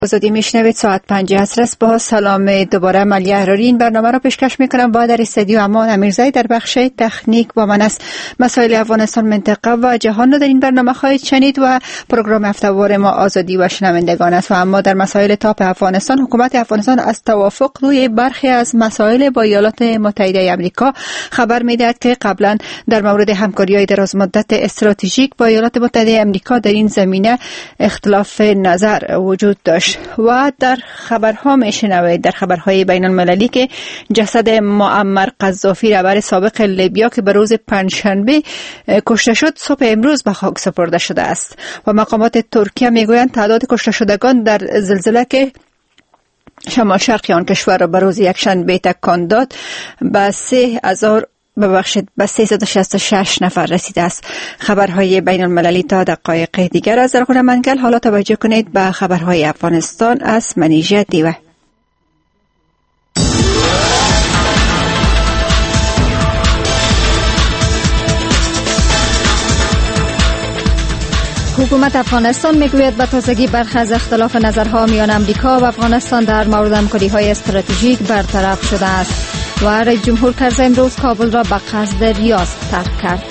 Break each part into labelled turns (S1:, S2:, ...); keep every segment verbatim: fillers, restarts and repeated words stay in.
S1: آزادی میشنوید. ساعت پنج عصر است. با سلام دوباره ملیه احراری این برنامه را پیشکش میکنم. با در استودیو امان امیرزایی در بخش تکنیک با من است. مسائل افغانستان، منطقه و جهان را در این برنامه خواهید شنید و پروگرام هفته‌وار ما آزادی و شنوندگان است. و اما در مسائل تاپ افغانستان، حکومت افغانستان از توافق روی برخی از مسائل با ایالات متحده آمریکا خبر میدهد که قبلا در مورد همکاری‌های دراز مدت استراتژیک با ایالات متحده آمریکا در این زمینه اختلاف نظر وجود داشت. و در خبرها میشنوید، در خبرهای بین المللی، که جسد معمر قذافی رهبر سابق لیبیا که به روز پنجشنبه کشته شد صبح امروز به خاک سپرده شده است. و مقامات ترکیه میگویند تعداد کشته شدگان در زلزله که شمال شرقی آن کشور را به روز یکشنبه تکان داد به سه هزار ببخشید به سیصد و شصت و شش نفر رسیده است. خبرهای بین المللی تا دقایق دیگر از درخور منگل. حالا توجه کنید به خبرهای افغانستان از منیژه دیوه. حکومت افغانستان میگوید به تازگی برخی از اختلاف نظرها میان امریکا و افغانستان در مورد همکاری‌های استراتژیک برطرف شده است. و رئیس جمهور کرزی امروز کابل را به قصد ریاض ترک کرد.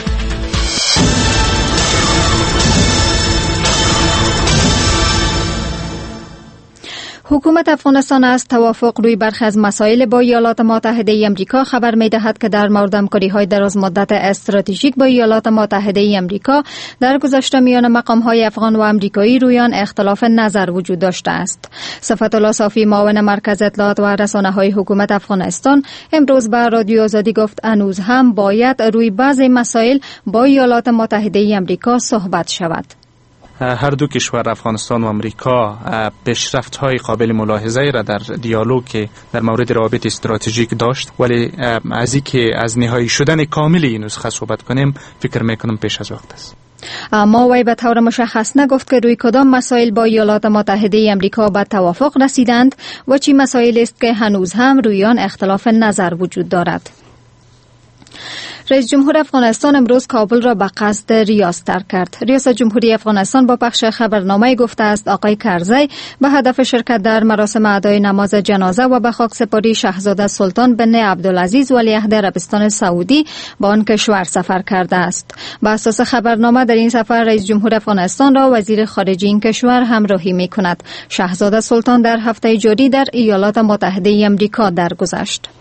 S1: حکومت افغانستان از توافق روی برخی از مسائل با ایالات متحده آمریکا خبر می‌دهد که در مورد همکاری‌های دراز مدت استراتژیک با ایالات متحده آمریکا در گذشته میان مقام‌های افغان و آمریکایی روی آن اختلاف نظر وجود داشته است. صفت الله صافی، معاون مرکز اطلاعات و رسانه‌های حکومت افغانستان، امروز به رادیو آزادی گفت هنوز هم باید روی بعضی مسائل با ایالات متحده آمریکا صحبت شود.
S2: هر دو کشور افغانستان و امریکا پیشرفت‌های قابل ملاحظه‌ای را در دیالوگ که در مورد روابط استراتژیک داشت، ولی از اینکه از نهایی شدن کامل این نسخه صحبت کنیم فکر میکنم پیش از وقت است.
S1: اما وی به طور مشخص نگفت که روی کدام مسائل با ایالات متحده آمریکا به توافق رسیدند و چی مسائل است که هنوز هم روی آن اختلاف نظر وجود دارد. رئیس جمهور افغانستان امروز کابل را به قصد ریاض ترک کرد. ریاست جمهوری افغانستان با پخش خبرنامه گفته است آقای کرزی به هدف شرکت در مراسم ادای نماز جنازه و به خاکسپاری شاهزاده سلطان بن عبدالعزیز ولیعهد عربستان سعودی به آن کشور سفر کرده است. بر اساس خبرنامه در این سفر رئیس جمهور افغانستان را وزیر خارجه این کشور همراهی می‌کند. شاهزاده سلطان در هفته جاری در ایالات متحده آمریکا درگذشت.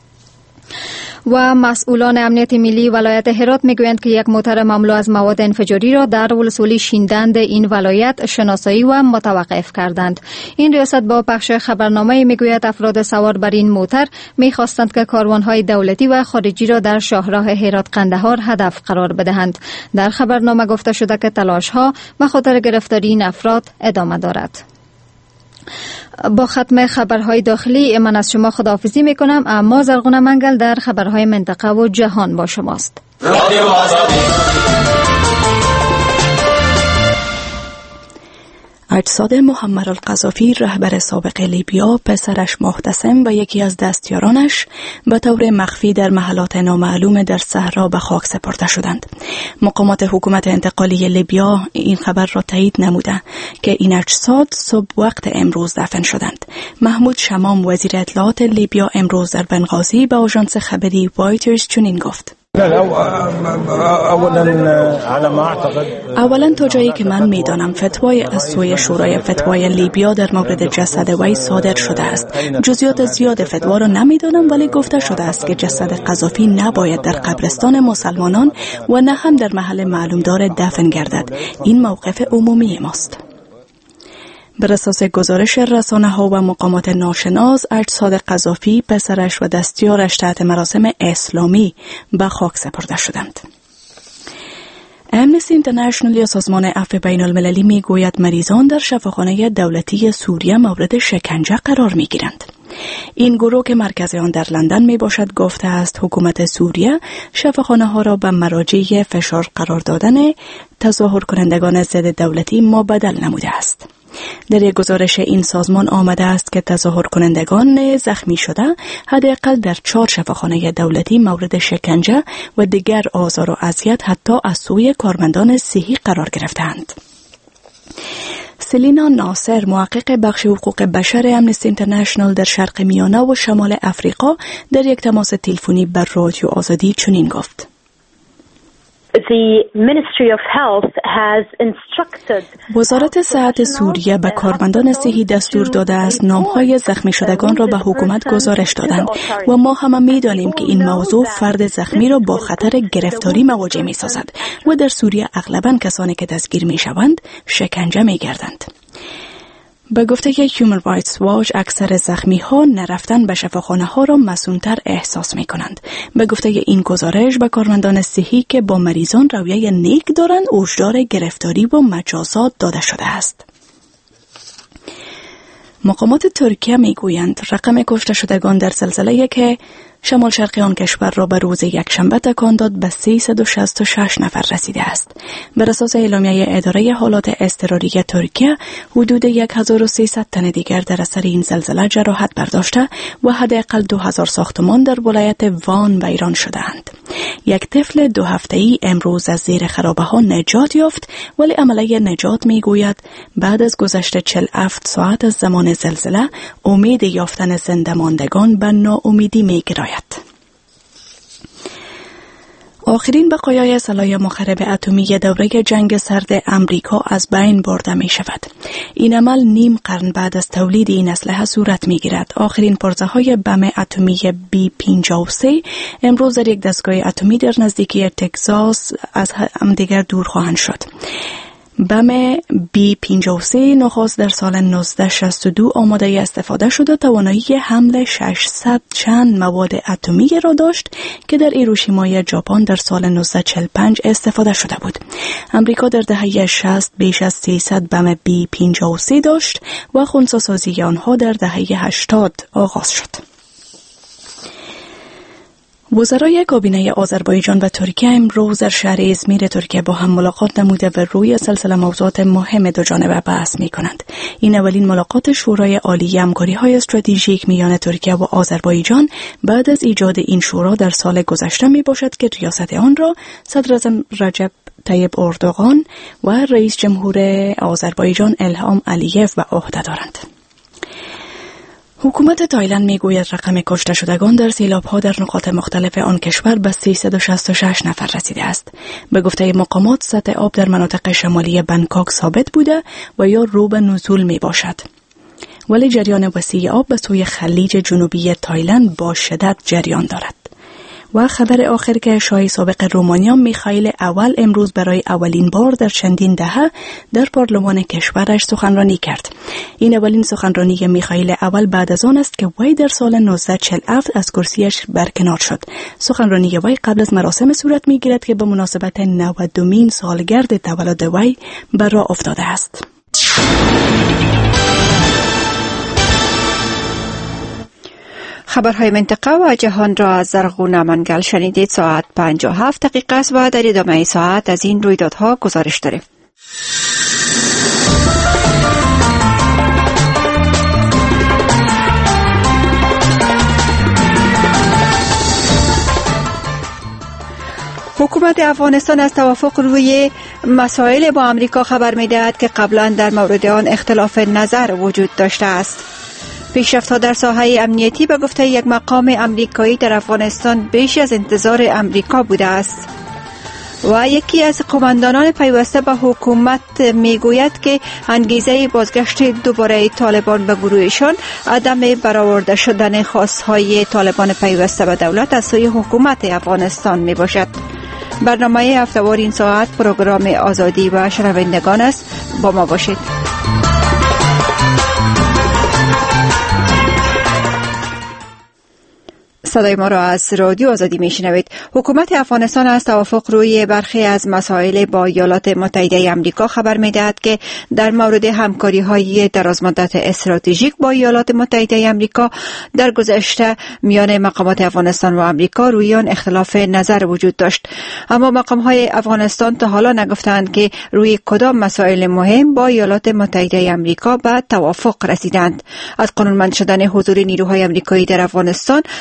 S1: و مسئولان امنیت ملی ولایت هرات میگویند که یک موتر مملو از مواد انفجاری را در ولسوالی شیندند این ولایت شناسایی و متوقف کردند. این ریاست با پخش خبرنامه میگوید افراد سوار بر این موتر میخواستند که کاروانهای دولتی و خارجی را در شاهراه هرات قندهار هدف قرار بدهند. در خبرنامه گفته شده که تلاش‌ها به خاطر گرفتاری این افراد ادامه دارد. با ختم خبرهای داخلی من از شما خداحافظی میکنم، اما زرغون منگل در خبرهای منطقه و جهان با شماست.
S3: اجساد معمر القذافی رهبر سابق لیبیا، پسرش محتسم و یکی از دستیارانش به طور مخفی در محلات نامعلوم در صحرا به خاک سپرده شدند. مقامات حکومت انتقالی لیبیا این خبر را تایید نموده که این اجساد صبح وقت امروز دفن شدند. محمود شمام، وزیر اطلاعات لیبیا، امروز در بنغازی به آژانس خبری وایترز چنین گفت: اولا تا جایی که من میدانم فتوای از سوی شورای فتوای لیبیا در مورد جسد وی صادر شده است. جزئیات زیاد فتوا را نمیدانم، ولی گفته شده است که جسد قذافی نباید در قبرستان مسلمانان و نه هم در محل معلوم دار دفن گردد. این موقف عمومی ماست. بر اساس گزارش رسانه‌ها و مقامات ناشناس، اجساد قذافی، پسرش و دستیارش تحت مراسم اسلامی به خاک سپرده شدند. امنستی اینترنشنال یا سازمان عفو بین المللی می گوید مریضان در شفاخانه دولتی سوریه مورد شکنجه قرار می گیرند. این گروه که مرکز آن در لندن می باشد گفته است حکومت سوریه شفاخانه ها را به مراجع فشار قرار دادن تظاهر کنندگان ضد دولتی مبدل نموده است. در یک گزارش این سازمان آمده است که تظاهر کنندگان زخمی شده حداقل در چهار شفاخانه دولتی مورد شکنجه و دیگر آزار و اذیت حتی از سوی کارمندان صحی قرار گرفتند. سلینا ناصر، محقق بخش حقوق بشر امنستی اینترنشنال در شرق میانه و شمال افریقا، در یک تماس تلفنی بر رادیو آزادی چنین گفت: وزارت صحت سوریه به کارمندان صحی دستور داده است نامهای زخمی شدگان را به حکومت گزارش دادند و ما همه می دانیم که این موضوع فرد زخمی را با خطر گرفتاری مواجه می سازد و در سوریه اغلباً کسانی که دستگیر می شوند شکنجه می گردند. به گفته Human Rights Watch، اکثر زخمی ها نرفتن به شفاخانه ها را مسئول‌تر احساس می کنند. به گفته این گزارش، به کارمندان صحی که با مریضان رویه نیک دارند هشدار گرفتاری و مجازات داده شده است. مقامات ترکیه می گویند رقم کشته شدگان در زلزله که شمال شرقی آن کشور را به روز یکشنبه تکان داد به سیصد و شصت و شش نفر رسیده است. بر اساس اعلامیه اداره حالات اضطراری ترکیه، حدود هزار و سیصد تن دیگر در اثر این زلزله جراحت برداشته و حداقل دو هزار ساختمان در ولایت وان ویران شده‌اند. یک طفل دو هفته‌ای امروز از زیر خرابه ها نجات یافت، ولی عملیه نجات می گوید بعد از گذشت چهل و هفت ساعت از زمان زلزله امید یافتن زنده ماندگان به ناامیدی می گراید. آخرین بقایای سلاح مخرب اتمی دوره جنگ سرد امریکا از بین برده می شود. این عمل نیم قرن بعد از تولید این اسلحه صورت می گیرد. آخرین پرزه های بم اتمی بی پنجاه و سه امروز در یک دستگاه اتمی در نزدیکی تگزاس از همدیگر دور خواهند شد. بم بی پنجاه و سه نخست در سال نوزده شصت و دو آماده استفاده شد و توانایی حمل ششصد چند مواد اتمی را داشت که در هیروشیما ژاپن در سال نوزده چهل و پنج استفاده شده بود. امریکا در دهه شصت بیش از سیصد بم بی پنجاه و سه داشت و خنثی‌سازی آنها در دهه هشتاد آغاز شد. وزرای کابینه آذربایجان و ترکیه امروز در شهر ازمیر ترکیه با هم ملاقات نموده و روی سلسله موضوعات مهم دو جانبه بحث می کنند. این اولین ملاقات شورای عالی همکاری‌های استراتژیک میان ترکیه و آذربایجان بعد از ایجاد این شورا در سال گذشته می باشد که ریاست آن را صدر اعظم رجب طیب اردوغان و رئیس جمهور آذربایجان الهام علیف به عهده دارند. حکومت تایلند میگوید رقم کشته شدگان در سیلاب‌ها در نقاط مختلف آن کشور به سیصد و شصت و شش نفر رسیده است. به گفته مقامات سطح آب در مناطق شمالی بنکاک ثابت بوده و یا رو به نزول می باشد. ولی جریان وسیع آب به سوی خلیج جنوبی تایلند با شدت جریان دارد. و خبر آخر که شاه سابق رومانیا میخائیل اول امروز برای اولین بار در چندین دهه در پارلمان کشورش سخنرانی کرد. این اولین سخنرانی میخائیل اول بعد از آن است که وی در سال نوزده چهل و هفت از کرسیش برکنار شد. سخنرانی وی قبل از مراسم صورت میگیرد که به مناسبت نودمین سالگرد تولد وی بر راه افتاده است.
S1: خبرهای منطقه و جهان را از زرغون منگل شنیدید. ساعت پنج و هفت دقیقه است و در ادامه ساعت از این رویدادها گزارش داریم. حکومت افغانستان از توافق روی مسائل با امریکا خبر می‌دهد که قبلا در مورد آن اختلاف نظر وجود داشته است. پیشرفت‌ها در ساحه امنیتی به گفته یک مقام امریکایی در افغانستان بیش از انتظار امریکا بوده است و یکی از قماندانان پیوسته به حکومت میگوید که انگیزه بازگشت دوباره طالبان به گروهشان عدم برآورده شدن خواست‌های طالبان پیوسته به دولت از سوی حکومت افغانستان می باشد. برنامه هفته‌وار این ساعت پروگرام آزادی و شنوندگان است. با ما باشید. صدای ما را از رادیو آزادی میشنوید. حکومت افغانستان از توافق روی برخی از مسائل با ایالات متحده آمریکا خبر می‌دهد که در مورد همکاری‌های درازمدت استراتژیک با ایالات متحده آمریکا در گذشته میان مقامات افغانستان و آمریکا روی آن اختلاف نظر وجود داشت، اما مقام‌های افغانستان تا حالا نگفتند که روی کدام مسائل مهم با ایالات متحده آمریکا به توافق رسیدند. از قانونمند شدن حضور نیروهای آمریکایی در افغانستان و گزارش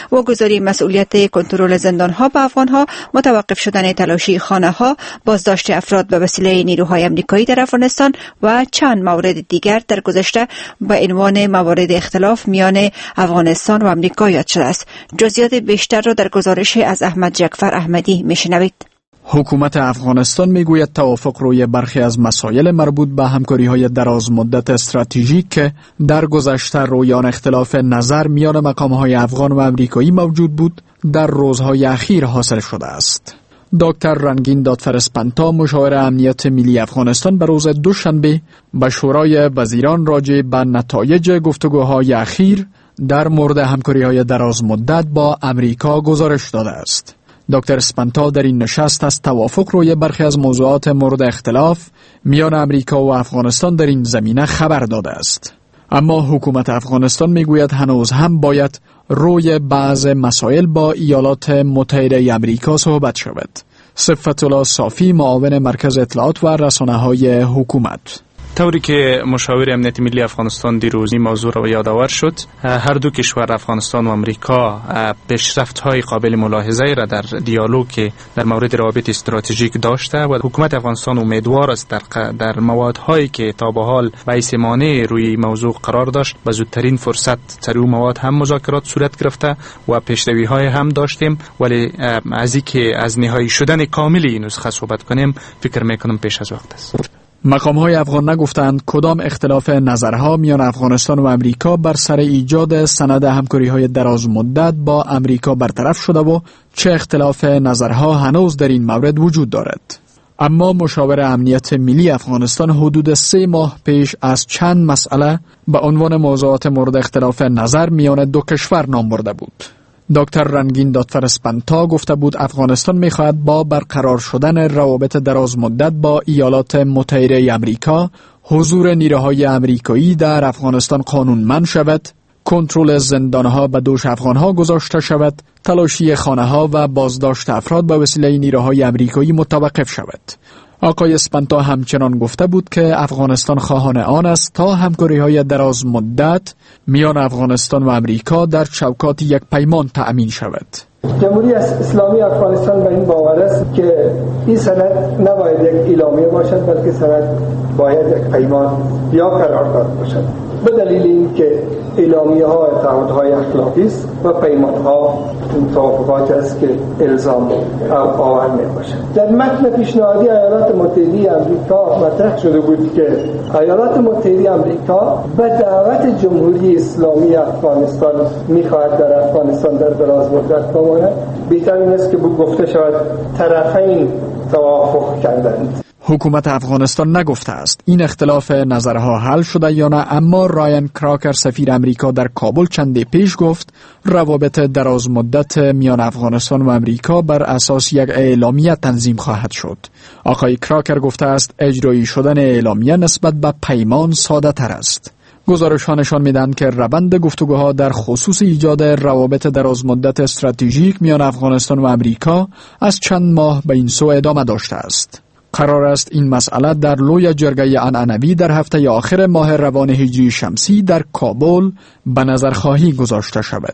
S4: واگذاری مسئولیت کنترل زندانها به افغانها، متوقف شدن تلاشی خانه‌ها، بازداشت افراد به وسیله نیروهای آمریکایی در افغانستان و چند مورد دیگر در گذشته به عنوان موارد اختلاف میان افغانستان و آمریکا یاد شده است. جزئیات بیشتر را در گزارش از احمد جعفر احمدی میشنوید.
S5: حکومت افغانستان میگوید توافق روی برخی از مسائل مربوط به همکاری‌های دراز مدت استراتژیک که در گذشته رویان اختلاف نظر میان مقام‌های افغان و آمریکایی موجود بود، در روزهای اخیر حاصل شده است. دکتر رنگین دادفرسپنتا، مشاور امنیت ملی افغانستان، به روز دوشنبه به شورای وزیران راجع به نتایج گفتگوهای اخیر در مورد همکاری‌های دراز مدت با امریکا گزارش داده است. دکتر اسپنتا در این نشست از توافق روی برخی از موضوعات مورد اختلاف میان امریکا و افغانستان در این زمینه خبر داده است. اما حکومت افغانستان میگوید هنوز هم باید روی بعض مسائل با ایالات متحده امریکا صحبت شود. صفت الله صافی، معاون مرکز اطلاعات و رسانه‌های حکومت:
S2: طوری که مشاور امنیت ملی افغانستان دیروز این موضوع را یادآور شد، هر دو کشور افغانستان و آمریکا پیشرفت‌های قابل ملاحظه را در دیالوگ که در مورد روابط استراتژیک داشته و حکومت افغانستان امیدوار است در در موادهایی که تا به حال باعث مانع روی موضوع قرار داشت به زودترین فرصت سر اون مواد هم مذاکرات صورت گرفته و پیشروی‌های هم داشتیم، ولی از اینکه از نهایی شدن کامل این نسخه صحبت کنیم فکر میکنم پیش از وقت است.
S5: مقام‌های افغان نگفتند کدام اختلاف نظرها میان افغانستان و امریکا بر سر ایجاد سند همکاری‌های دراز مدت با امریکا برطرف شده و چه اختلاف نظرها هنوز در این مورد وجود دارد. اما مشاور امنیت ملی افغانستان حدود سه ماه پیش از چند مسئله به عنوان موضوعات مورد اختلاف نظر میان دو کشور نام برده بود. دکتر رنگین دادفرسپنتا گفته بود افغانستان می‌خواهد با برقرار شدن روابط دراز مدت با ایالات متحده آمریکا حضور نیروهای آمریکایی در افغانستان قانونمند شود، کنترل زندانها به دوش افغانها گذاشته شود، تلاشی خانه‌ها و بازداشت افراد به وسیله نیروهای آمریکایی متوقف شود. آقای اسپنتا همچنان گفته بود که افغانستان خواهان آن است تا همکاری‌های دراز مدت میان افغانستان و امریکا در چوکات یک پیمان تأمین شود.
S6: جمهوری اسلامی افغانستان به این باور است که این سند نباید یک اعلامیه باشد، بلکه سند باید یک پیمان یا قرارداد باشد. به دلیل اینکه اعلامیه ها تعهدهای اخلاقی است و پیمان ها توافقات است که الزام آور می باشد. در متن پیشنهادی ایالات متحده آمریکا مطرح شده بود که ایالات متحده آمریکا به دعوت جمهوری اسلامی افغانستان می‌خواهد در افغانستان در دراز مدت بماند. بهتر این است که گفته شود طرفین توافق کردند.
S5: حکومت افغانستان نگفته است این اختلاف نظرها حل شده یا نه، اما رایان کراکر سفیر امریکا در کابل چندی پیش گفت روابط دراز مدت میان افغانستان و امریکا بر اساس یک اعلامیه تنظیم خواهد شد. آقای کراکر گفته است اجرایی شدن اعلامیه نسبت به پیمان ساده تر است. گزارش‌ها نشان می‌دهند که روند گفتگوها در خصوص ایجاد روابط دراز مدت استراتژیک میان افغانستان و امریکا از چند ماه به این سو ادامه داشته است. قرار است این مسئله در لوی جرگه عنعنوی در هفته آخر ماه روان هجری شمسی در کابل به نظرخواهی گذاشته شود.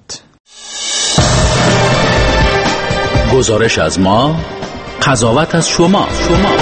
S7: گزارش از ما، قضاوت از شما. شما.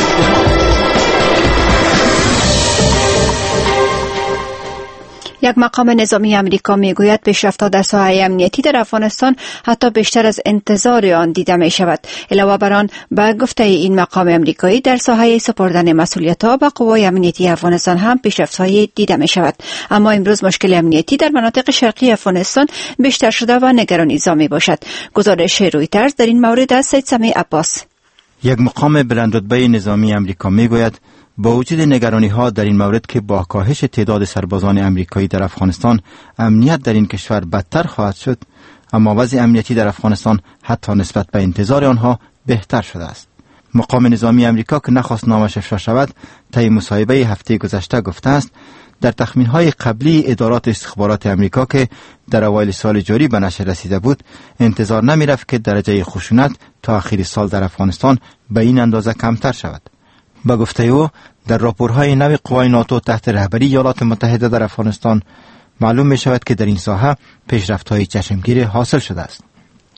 S4: یک مقام نظامی آمریکا میگوید پیشرفت‌ها در ساحه امنیتی در افغانستان حتی بیشتر از انتظار آن دیده می شود. علاوه بر آن، به گفته این مقام آمریکایی در ساحه سپردن مسئولیت‌ها به قوای امنیتی افغانستان هم پیشرفت‌های دیده می شود. اما امروز مشکل امنیتی در مناطق شرقی افغانستان بیشتر شده و نگرانی‌زا می باشد. گزارش رویترز در این مورد از سید سمیع عباس.
S8: یک مقام بلندرتبه نظامی آمریکا میگوید با وجود نگرانی‌ها در این مورد که با کاهش تعداد سربازان آمریکایی در افغانستان امنیت در این کشور بدتر خواهد شد، اما وضع امنیتی در افغانستان حتی نسبت به انتظار آنها بهتر شده است. مقام نظامی آمریکا که نخواست نامش افشا شود، طی مصاحبه هفته گذشته گفته است در تخمین‌های قبلی ادارات استخبارات آمریکا که در اوایل سال جاری به نشر رسیده بود، انتظار نمی‌رفت که درجه خشونت تا آخر سال در افغانستان به این اندازه کمتر شود. با گفته او در راپورهای نو قوای ناتو تحت رهبری ایالات متحده در افغانستان معلوم می شود که در این ساحه پیشرفت‌های چشمگیر حاصل شده است.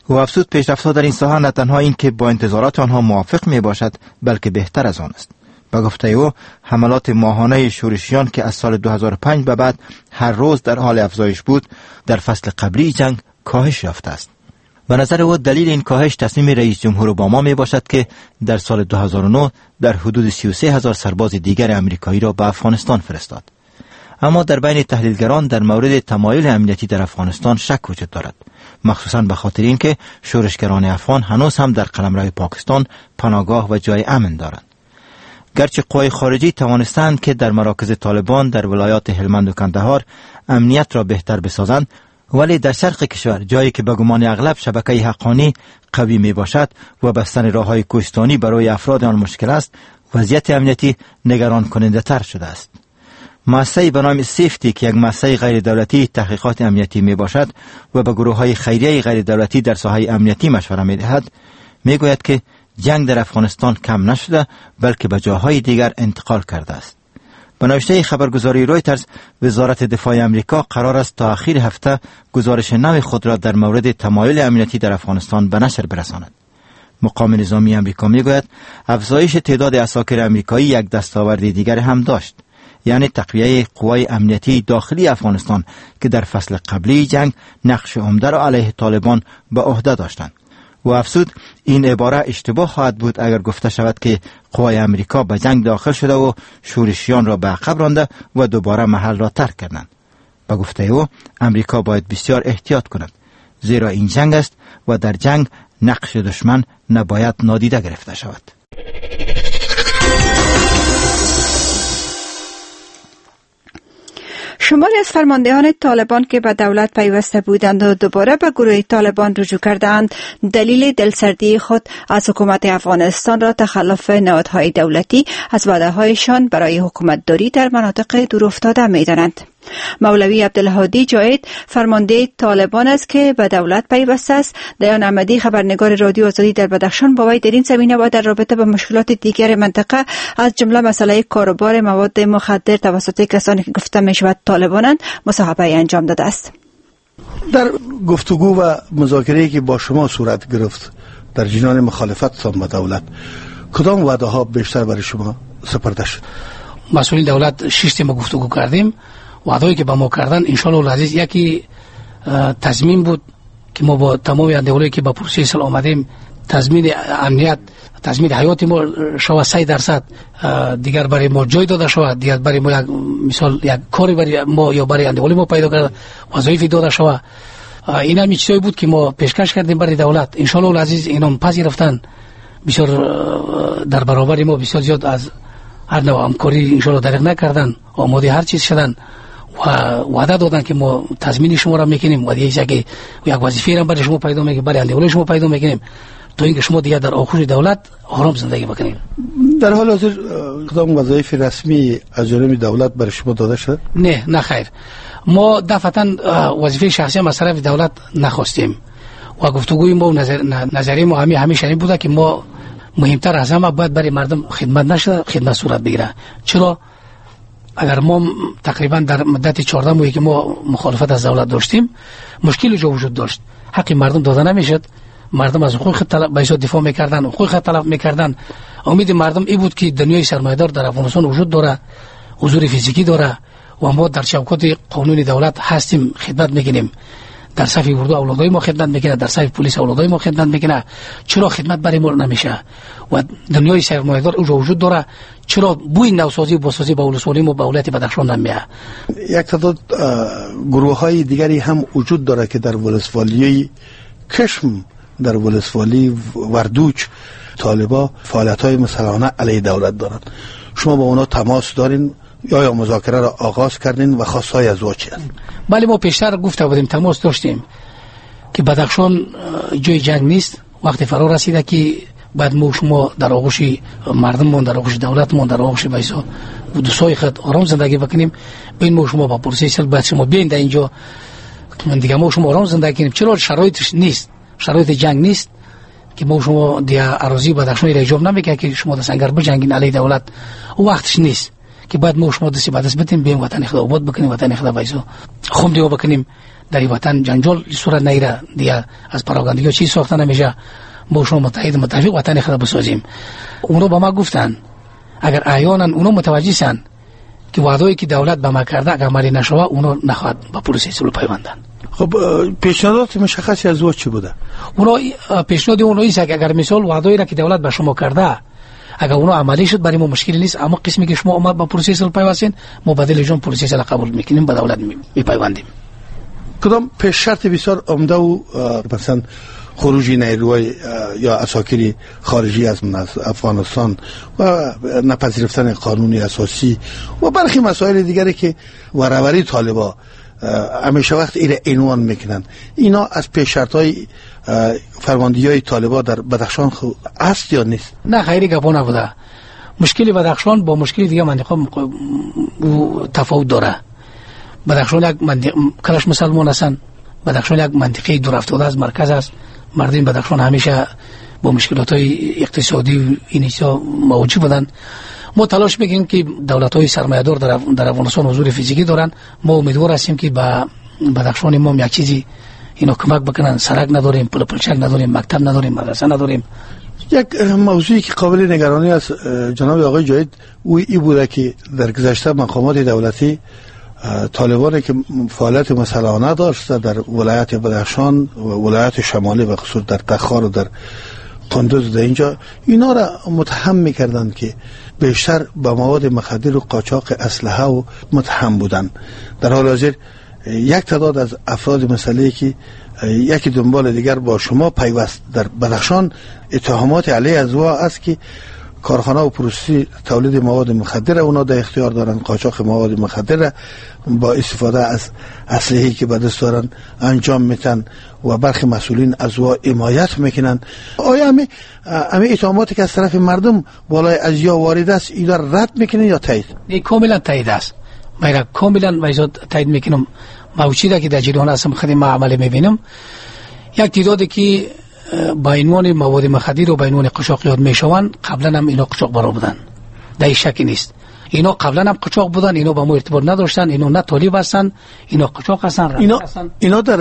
S8: و افزود پیشرفت‌ها در این ساحه نه تنها این که با انتظارات آنها موافق می باشد بلکه بهتر از آن است. به گفته او حملات ماهانه شورشیان که از سال دو هزار و پنج به بعد هر روز در حال افزایش بود در فصل قبلی جنگ کاهش یافته است. به نظر او دلیل این کاهش تصمیم رئیس جمهور اوباما می باشد که در سال دو هزار و نه در حدود سی و سه هزار سرباز دیگر امریکایی را به افغانستان فرستاد. اما در بین تحلیلگران در مورد تمایل امنیتی در افغانستان شک وجود دارد، مخصوصاً به خاطر اینکه شورشگران افغان هنوز هم در قلمرو پاکستان پناهگاه و جای امن دارند. گرچه قوای خارجی توانستند که در مراکز طالبان در ولایات هلمند و کندهار امنیت را بهتر بسازند، ولی در شرق کشور جایی که به گمان اغلب شبکه حقانی قوی می باشد و بستن راههای کوهستانی برای افراد آن مشکل است، وضعیت امنیتی نگران کننده تر شده است. مؤسسه‌ای به نام سیفتی که یک مؤسسه غیر دولتی تحقیقات امنیتی می باشد و به گروه‌های خیریه غیر دولتی در ساحه امنیتی مشوره می دهد، می گوید که جنگ در افغانستان کم نشده بلکه به جاهای دیگر انتقال کرده است. به نوشته خبرگزاری رویترز، وزارت دفاع امریکا قرار است تا آخر هفته گزارش نو خود را در مورد تمایل امنیتی در افغانستان به نشر برساند. مقام نظامی امریکا می گوید افزایش تعداد عساکر امریکایی یک دستاورد دیگر هم داشت، یعنی تقویه قوای امنیتی داخلی افغانستان که در فصل قبلی جنگ نقش عمده را علیه طالبان به عهده داشتند. و افزود این عباره اشتباه خواهد بود اگر گفته شود که قوای امریکا به جنگ داخل شده و شورشیان را به عقب رانده و دوباره محل را ترک کردند. به گفته او امریکا باید بسیار احتیاط کند، زیرا این جنگ است و در جنگ نقش دشمن نباید نادیده گرفته شود.
S4: شماری از فرماندهان طالبان که به دولت پیوسته بودند و دوباره به گروه طالبان رجوع کردند، دلیل دلسردی خود از حکومت افغانستان را تخلف نهادهای دولتی از وعده‌هایشان برای حکومتداری در مناطق دورافتاده می‌دانند. مولوی عبدالهادی جاید فرمانده طالبان است که به دولت پیوسته است. دیان احمدی خبرنگار رادیو آزادی در بدخشان با وی در این زمینه و در رابطه با مشکلات دیگر منطقه از جمله مسئله کاروبار مواد مخدر توسط کسانی که گفته میشود طالبانند مصاحبه انجام داده است.
S9: در گفتگو و مذاکره‌ای که با شما صورت گرفت در جنان مخالفتتان با دولت، کدام وعده ها بیشتر برای شما سپرده شد؟
S10: مسئولین دولت شش ما گفتگو کردیم. وعده‌ای که با ما کردن انشالله العزیز یکی تضمین بود که ما با تمام انده‌هایی که با پروسه سال آمدیم تضمین امنیت، تضمین حیات ما شود صد درصد دیگر برای ما جای داده شود، دیگر برای ما یک مثال یک کاری برای ما یا برای انده‌های ما پیدا کرد، وظایفی داده شود. این هم چیزی بود که ما پیشکش کردیم برای دولت. انشالله العزیز اینا پذیرفتن، بسیار در برابر ما بسیار زیاد از هر نوع همکاری انشالله دریغ نکردن، آماده هر چیز شدن و وعده دادن که ما تضمین شما را میکنیم و دیگه که یک وظیفه را برای شما پیدا میکنیم، برای انده‌های شما پیدا میکنیم تا اینکه شما دیگه در آغوش دولت آرام زندگی بکنید.
S9: در حال حاضر کدام وظایف رسمی از جانب دولت برای شما داده شد؟
S10: نه نه خیر، ما دفعتا وظیفه شخصی ما از طرف دولت نخواستیم و گفتگوی ما و نظر نظری ما همین همیشه این بوده که ما مهمتر از همه باید برای مردم خدمت نشه، خدمت صورت بگیره. چرا؟ اگر ما تقریبا در مدت چهارده ماهی که ما مخالفت از دولت داشتیم مشکلی جو وجود داشت، حق مردم داده نمیشد، مردم از حقوق خود طلب به دفاع میکردن، حقوق خود طلب میکردن. امید مردم این بود که دنیای سرمایه‌دار در افغانستان وجود داره، حضور فیزیکی داره و ما در چوکات قانونی دولت هستیم، خدمت میکنیم. در صف اردو اولادای ما خدمت میکنه، در صف پلیس اولادای ما خدمت میکنه. چرا خدمت برای ما نمیشه؟ و دنیای سرمایه‌دار اونجا وجود داره، چرا بوی نوسازی و بازسازی با ولسوالی ما با ولایت بدخشان نمیاد؟
S9: یک تعداد گروه های دیگری هم وجود داره که در ولسوالی کشم، در ولسوالی وردوچ طالبا فعالیت های مسلحانه علیه دولت دارند. شما با اونا تماس دارین یا یا مذاکره را آغاز کردین و خواستهای از او چی است؟
S10: بله، ما پیشتر گفته بودیم، تماس داشتیم که بدخشان جای جنگ نیست. وقتی فرا رسیده که بعد ما شما در آغوش مردممون، در آغوش دولتمون، در آغوش بایسا و دوستای خود آرام زندگی بکنیم، بین ما شما با پروسه سال بعد شما بیاین در اینجا من دیگه ما شما آرام زندگی کنیم. چرا؟ شرایطش نیست، شرایط جنگ نیست که ما شما دیگه اراضی بدخشان را ایجاب نمیکنه که شما در سنگر بجنگین علیه دولت، او وقتش نیست. که بعد ما شما دستی بعد بتیم بیم وطن خود آباد بکنیم، وطن خود وایسو خوم دیو بکنیم، در این وطن جنجال صورت نیره دیگه، از پراگاندگی چیز ساخته نمیشه. ما شما متحد متفق وطن خود بسازیم. اونو با ما گفتن اگر احیانا اونو متوجه سن که وعده‌ای که دولت به ما کرده اگر عملی نشود اونو نخواهد با پروسه صلح پیوندن.
S9: خب پیشنهادات مشخصی از او چی بوده؟
S10: اونو پیشنهاد اونو است که اگر مثال وعده‌ای را که دولت به شما کرده اگر اونو عملی شد برای ما مشکلی نیست، اما قسمی که شما اومد با پروسه صلح پیوستین ما بدل جون پروسه صلح قبول میکنیم، با دولت میپیوندیم.
S9: کدام پیش شرط بسیار عمده و مثلا خروج نیروهای یا عساکر خارجی از افغانستان و نپذیرفتن قانونی اساسی و برخی مسائل دیگری که وروری طالبا همیشه وقت ایره عنوان میکنن، اینا از پیش شرطهای فرماندهی طالبا در بدخشان است یا نیست؟
S10: نه خیلی گپا نبوده. مشکلی بدخشان با مشکلی دیگه منطقه تفاوت داره. بدخشان یک منطقه کلش مسلمان هستند، بدخشان یک منطقه دور افتاده از مرکز است. مردم بدخشان همیشه با مشکلات‌های اقتصادی اینجا موجود بودند. ما تلاش میکنیم که دولت‌های سرمایه‌دار در در افغانستان حضور فیزیکی دارن. ما امیدوار هستیم که با بدخشان ما یک چیزی اینا کمک بکنن. سرک نداریم، پل پلچک نداریم، مکتب نداریم، مدرسه نداریم.
S9: یک موضوعی که قابل نگرانی است جناب آقای جاید او ای بوده که در گذشته مقامات دولتی طالبانی که فعالیت مسلحانه داشته در ولایت بدخشان و ولایت شمالی و خصوص در تخار و در قندوز در اینجا اینا را متهم میکردند که بیشتر با مواد مخدر و قاچاق اسلحه و متهم بودند. در حال حاضر یک تعداد از افراد مسئله که یکی دنبال دیگر با شما پیوست در بدخشان اتهامات علیه از او است که کارخانه و پروسه تولید مواد مخدر اونا در اختیار دارن، قاچاق مواد مخدر با استفاده از اسلحه‌ای که به دست دارن انجام میتن و برخی مسئولین از او حمایت میکنن. آیا همه همه اتهاماتی که از طرف مردم بالای از یا وارد است اینا رد میکنن یا تایید؟
S10: نه کاملا تایید است. من کاملا وایزاد تایید میکنم. موجوده که در جریان هستم خیلی معامله میبینم. یک تعدادی که با عنوان مواد مخدر و با عنوان قاچاق یاد میشوند قبلا هم اینا قاچاق برا بودن، در شکی نیست. اینا قبلا هم قاچاق بودن، اینا با ما ارتباط نداشتن، اینا نه طالب هستن، اینا قاچاق هستن.
S9: اینا اینا در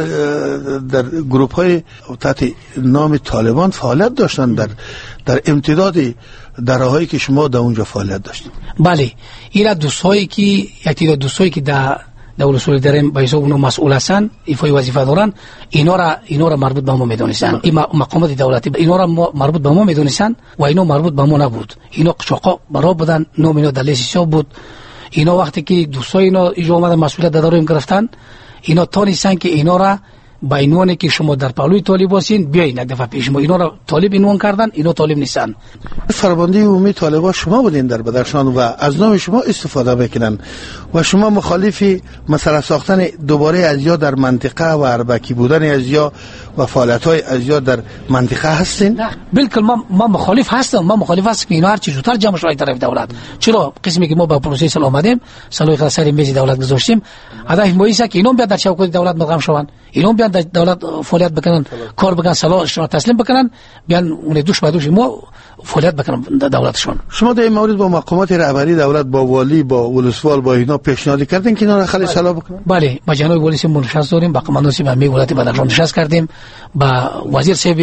S9: در گروه های تحت نام طالبان فعالیت داشتن در در امتداد درهایی که شما در اونجا فعالیت داشتید.
S10: بله، اینا دوستایی که یک دوستایی که در دولت سوری داریم با حساب اونو مسئول هستن، ایفای وظیفه دارن، اینا را اینا را مربوط به ما میدونستن. این مقامات دولتی اینا را مربوط به ما میدونستن و اینا مربوط به ما نبود. اینا قاچاق برا بودن، نام اینا در لیست حساب بود. اینا وقتی که دوستای اینا ایجا اومدن مسئولیت داریم گرفتن، اینا تونستن که اینا را با عنوانی که شما در پهلوی طالب هستین بیاین یک دفعه پیش ما، اینا را طالب عنوان کردن، اینا طالب نیستن.
S9: فرمانده عمومی طالبا شما بودین در بدخشان و از نام شما استفاده میکنن و شما مخالف مسئله ساختن دوباره از یا در منطقه و اربکی بودن از یا و فعالیت‌های از یا در منطقه هستین؟
S10: نه بالکل ما ما مخالف هستم. ما مخالف هستم که اینا هر چی زودتر جمع شود طرف دولت. چرا قسمی که ما با پروسه صلح آمدیم، صلح خاصی میز دولت گذاشتیم، هدف ما است که اینا بیاد در چوکات دولت مقام شوند، اینا بیاد در دولت فعالیت بکنن، کار بکنن، صلاح تسلیم بکنن، بیان اون دوش با دوش ما فعالیت بکنن در دولتشون.
S9: شما در این مورد با مقامات رهبری دولت، با والی، با ولسوال، با اینا پیشنهاد کردین که اینا را خلی صلاح بکنن؟
S10: بله، با جناب والی سیم نشست داریم، با قماندان سیم امی ولایت بدخشان نشست کردیم، با وزیر صاحب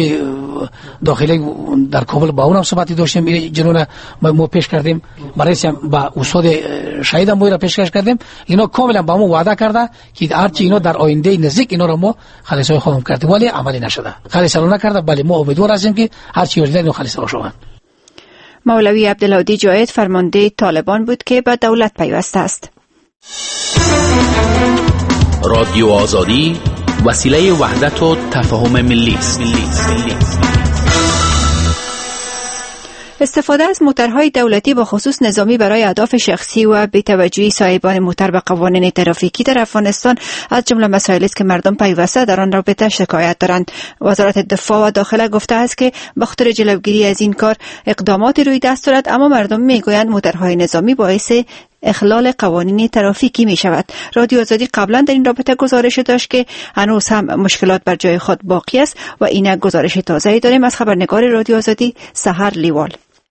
S10: داخلی در کابل با اونم صحبتی داشتیم، جنون ما پیش کردیم، برای با استاد شهید هم را پیشکش کردیم. اینا کاملا با ما وعده کرده که هرچی اینا در آینده نزدیک اینا را ما خلاصای خواهم کرد، ولی عملی نشده. خلاص نکرده، ولی ما امیدوار هستیم که هرچی وجود اینو خلاص شوند.
S4: مولوی عبدالهادی جاید فرمانده طالبان بود که به دولت پیوسته است.
S7: رادیو آزادی وسیله وحدت و تفاهم ملی است.
S4: استفاده از موترهای دولتی با خصوص نظامی برای اهداف شخصی و بی‌توجهی صاحبان موتر به قوانین ترافیکی در افغانستان از جمله مسائلی است که مردم پیوسته در آن رابطه شکایت دارند. وزارت دفاع و داخله گفته است که به خاطر جلوگیری از این کار اقدامات روی دست دارد، اما مردم میگویند موترهای نظامی باعث اخلال قوانین ترافیکی می شود. رادیو آزادی قبلا در این رابطه گزارش داشت که هنوز هم مشکلات بر جای خود باقی است و این گزارش تازه‌ای داریم از خبرنگار رادیو آزادی سحر لیوال.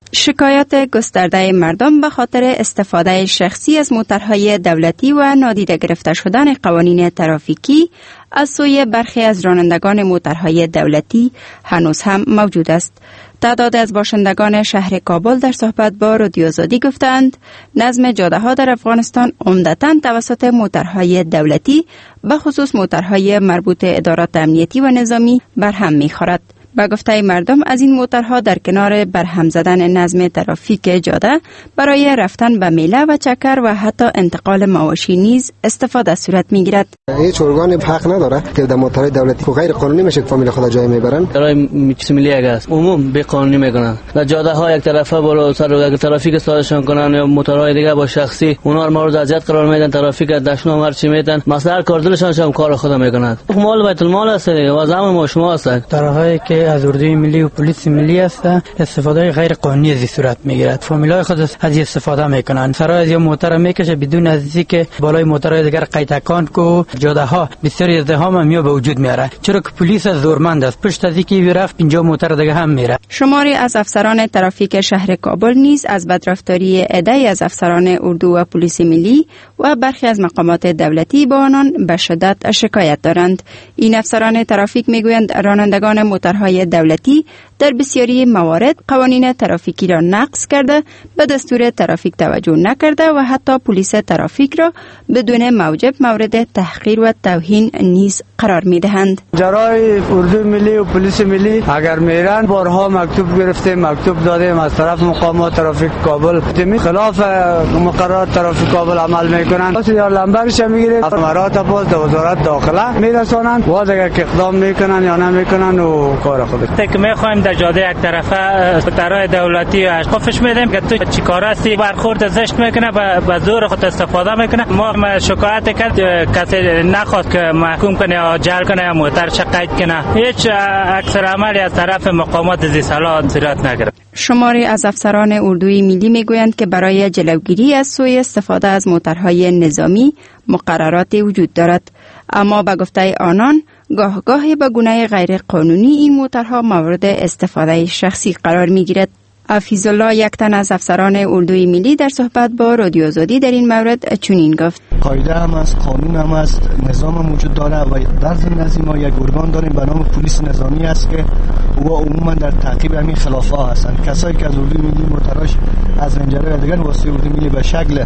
S11: شکایت گسترده مردم به خاطر استفاده شخصی از موترهای دولتی و نادیده گرفته شدن قوانین ترافیکی از سوی برخی از رانندگان موترهای دولتی هنوز هم موجود است. تعداد از باشندگان شهر کابل در صحبت با رادیو آزادی گفتند نظم جاده ها در افغانستان عمدتاً توسط موترهای دولتی به خصوص موترهای مربوط ادارات امنیتی و نظامی برهم می‌خورد. با گفته مردم از این موترها در کنار برهم زدن نظم ترافیک جاده برای رفتن به میله و چکر و حتی انتقال مواشی نیز استفاده صورت میگیرد.
S12: هیچ ارگانی حق نداره که در موترهای دولتی غیر قانونی میشه فامیل خود جای میبرن. برای ملی است عموم به قانونی میکنن. در جاده ها یک طرفه بالا سر اگر ترافیک استادشون کنن یا موترهای دیگه با شخصی اونا رو مورد اذیت قرار میدن، ترافیک دشنام هر چی میدن، مثلا کاردلشون هم کار خود میکنند. مال بیت المال است دیگه، واسه ما شما است.
S13: طرحی که از اردوی ملی و پلیس ملی است استفاده غیر قانونی از صورت میگیرد. فامیلای خود از استفاده میکنند. سرای از یه موتر میکشه بدون از اینکه بالای موترهای دیگر قید تکان کو جاده ها بسیاری ازدحام هم به وجود میاره، چرا که پلیس زورمند است. پشت از اینکه رفت اینجا موتر دیگه هم میره.
S11: شماری از افسران ترافیک شهر کابل نیز از بدرفتاری عده‌ای از افسران اردو و پلیس ملی و برخی از مقامات دولتی با آنان به شدت شکایت دارند. این افسران ترافیک میگویند رانندگان موترهای دولتی در بسیاری موارد قوانین ترافیکی را نقض کرده، به دستور ترافیک توجه نکرده و حتی پلیس ترافیک را بدون موجب مورد تحقیر و توهین نیز قرار میدهند.
S14: جرای اردو ملی و پلیس ملی اگر میرن بارها مکتوب گرفته، مکتوب دادیم از طرف مقامات ترافیک کابل دمی خلاف مقررات ترافیک کابل عمل میکنن. واسه یا لمبرش میگیره مرات پاس در وزارت داخله میرسونن و اگر که اقدام میکنن یا نمیکنن و کار خودش.
S15: تک میخوایم در جاده یک طرفه موترهای دولتی اشقافش میدیم که تو چیکار هستی، برخورد زشت میکنه، به زور خود استفاده میکنه. ما شکایت کرد کسی نخواد که محکوم کنه یا جل کنه یا موترش قید کنه. هیچ اکثر عملی از طرف مقامات ذی صلاح صورت نگرفت.
S11: شماری از افسران اردوی ملی میگویند که برای جلوگیری از سوء استفاده از موترهای نظامی مقرراتی وجود دارد، اما به گفته آنان گاه گاهی به گونه غیر قانونی این موترها مورد استفاده شخصی قرار میگیرد. حفیظ الله یک تن از افسران اردوی ملی در صحبت با رادیو آزادی در این مورد چنین گفت:
S16: قاعده هم است، قانون هم است، نظام هم وجود داره و در ضمن از ما یک ارگان داریم به نام پلیس نظامی است که او عموما در تعقیب همین خلاف‌ها هستند. کسایی که از اردوی ملی موتراش از رنجره و دیگر واسطه اردوی ملی به شکل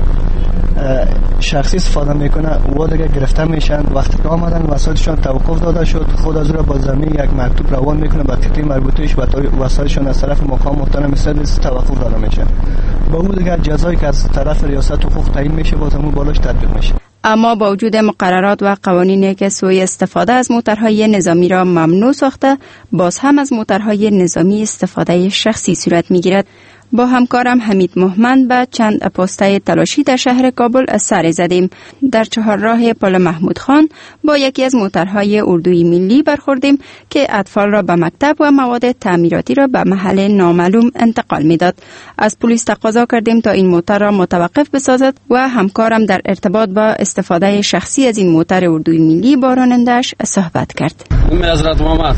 S16: شخصی استفاده میکنه او دیگه گرفته میشن. وقتی که آمدن وسایلشون توقف داده شد، خود از او را با زمین یک مکتوب روان میکنه با تقطیع مربوطهش و وسایلشون از طرف مقام محترم مثل توقف داده میشه. با اون دیگه جزایی که از طرف ریاست حقوق تعیین میشه باز همون بالاش تطبیق میشه.
S11: اما با وجود مقررات و قوانینی که سوء استفاده از موترهای نظامی را ممنوع ساخته، باز هم از موترهای نظامی استفاده شخصی صورت میگیرد. با همکارم حمید محمد به چند پسته تلاشی در شهر کابل سر زدیم. در چهارراه پل محمود خان با یکی از موترهای اردوی ملی برخوردیم که اطفال را به مکتب و مواد تعمیراتی را به محل نامعلوم انتقال میداد. از پلیس تقاضا کردیم تا این موتر را متوقف بسازد و همکارم در ارتباط با استفاده شخصی از این موتر اردوی ملی با راننده‌اش صحبت کرد.
S17: ام حضرت محمد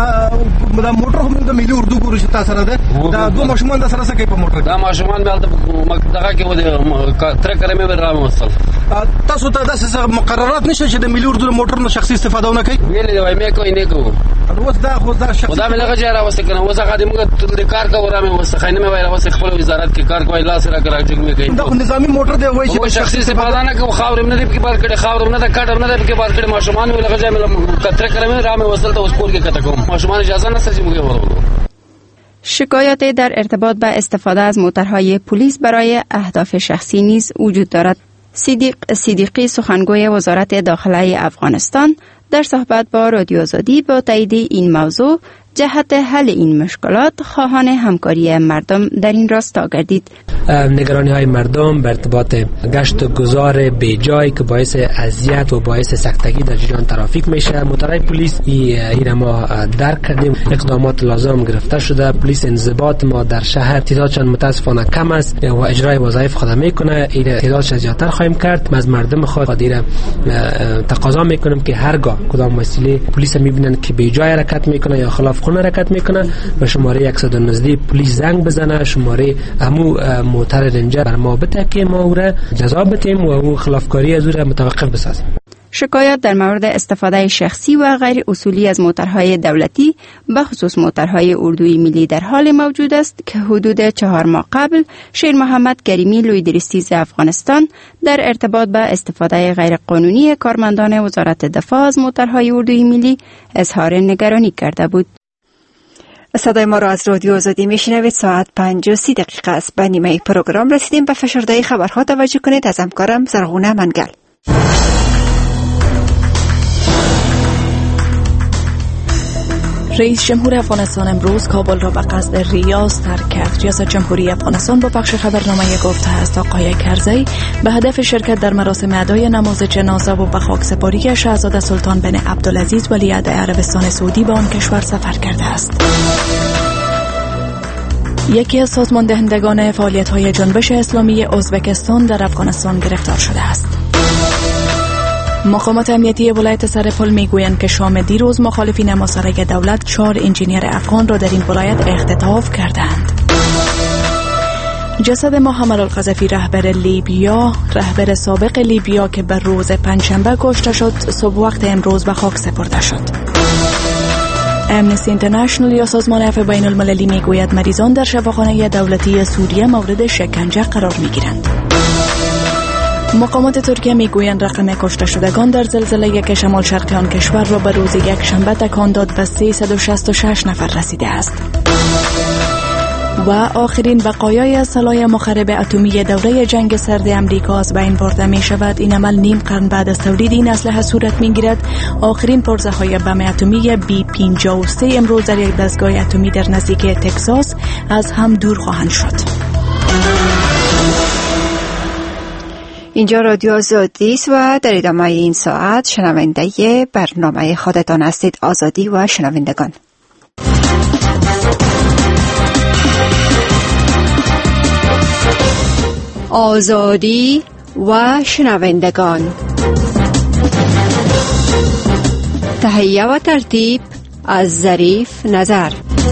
S18: دا موټر هم د ملي اردو ګورو چې تاسو سره ده دا دوه ماشومان د سره سره په موټر
S17: دا ماشومان بل دغه کې ودی تر کړه مې ورام وصل
S18: تاسو ته داسې مقررات نشته چې د ملي اردو موټر نو شخصي استفاده ونه کوي
S17: ویل دی وای مې کوي نه کوو
S18: اوس دا خو دا شخصي
S17: خدا مې لږه جاره وسه کنه اوس هغه د موږ د کار کا ورامه وسه خاینه مې وایره وسه خپل وزارت کې کار کوي لا سره راځي مې کوي
S18: دا نظامی موټر دی وای چې
S17: شخصي استفاده نه کوي خاور نه دی په بار کړه خاور نه دا کټر نه دی په بار کړه ماشومان مې لږه جاره مې تر کړه مې رام وصل ته اوس پور کې کته کوم ماشومان اجازه نه سره موږ ورولو.
S11: شکایات در ارتباط با استفاده از موترهای پلیس برای اهداف شخصی نیز وجود دارد. صدیق صدیقی سخنگوی وزارت داخله افغانستان در صحبت با رادیو آزادی با تایید این موضوع جهت حل این مشکلات خواهان همکاری مردم در این راستا گردید.
S19: نگرانی های مردم به ارتباط گشت و گذار بیجای که باعث اذیت و باعث سختگی در جریان ترافیک میشه. موترهای پلیس این ما درک کردیم، اقدامات لازم گرفته شده. پلیس انضباط ما در شهر تعدادشان متاسفانه کم است و اجرای وظایف خود میکنه. این تعدادش زیادتر خواهیم کرد. از مردم خود قادر تقاضا میکنم که هرگاه کدام وسیله پلیس میبینن که بیجای حرکت میکنه یا خلاف افغان حرکت میکنه و شماره صد و نوزده پلیس زنگ بزنه، شماره همو موتر رنجر بر ما بده که ما او را جزا بدیم و او خلافکاری از او را متوقف بسازیم.
S11: شکایات در مورد استفاده شخصی و غیر اصولی از موترهای دولتی به خصوص موترهای اردوی ملی در حال موجود است که حدود چهار ماه قبل شیر محمد کریمی لویدریستیز افغانستان در ارتباط به استفاده غیر قانونی کارمندان وزارت دفاع از موترهای اردوی ملی اظهار نگرانی کرده بود.
S4: صدای ما را از رادیو آزادی میشنوید. ساعت پنج و سی دقیقه است. به نیمه پروگرام رسیدیم. به فشرده خبرها توجه کنید از همکارم زرغونه منگل.
S3: رئیس جمهور افغانستان امروز کابل را به قصد ریاض ترک کرد. ریاست جمهوری افغانستان با پخش خبرنامه گفته است آقای کرزی به هدف شرکت در مراسم ادای نماز جنازه و به خاکسپاری شاهزاده سلطان بن عبدالعزیز ولیعهد عربستان سعودی به آن کشور سفر کرده است. یکی از سازمان دهندگان فعالیت‌های جنبش اسلامی ازبکستان در افغانستان گرفتار شده است. مقامات امنیتی ولایت سرپل میگویند که شام دیروز مخالفین محاصره دولت چهار انجینیر افغان را در این ولایت اختطاف کردند. جسد محمد القذافی رهبر لیبیا، رهبر سابق لیبیا که بر روز پنجشنبه کشته شد، صبح وقت امروز به خاک سپرده شد. امنستی اینترنشنال یا سازمان عفو بین المللی میگوید مریضان در شفاخانه دولتی سوریه مورد شکنجه قرار میگیرند. مقامات ترکیه میگویند رقم کشته شدگان در زلزله که شمال شرقی آن کشور را به روز یک شنبه تکان داد به سیصد و شصت و شش نفر رسیده است. و آخرین بقایای از سلاح مخرب اتمی دوره جنگ سرد امریکا از بین برده می شود. این عمل نیم قرن بعد از تولید این اسلحه صورت می گیرد. آخرین پرزه های بم اتمی بی پنجاه و سه امروز در یک دستگاه اتمی در نزدیک تگزاس از هم دور خواهند شد.
S4: اینجا رادیو آزادی است و در ادامه این ساعت شنونده برنامه خودتان هستید. آزادی و شنوندگان. آزادی و شنوندگان. تهیه و ترتیب از ظریف نظر.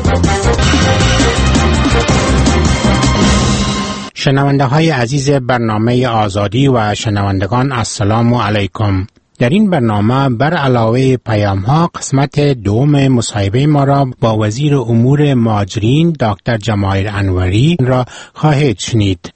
S20: شنونده های عزیز برنامه آزادی و شنوندگان السلام علیکم. در این برنامه بر علاوه پیام ها قسمت دوم مصاحبه ما را با وزیر امور مهاجرین دکتر جماهیر انوری را خواهید شنید.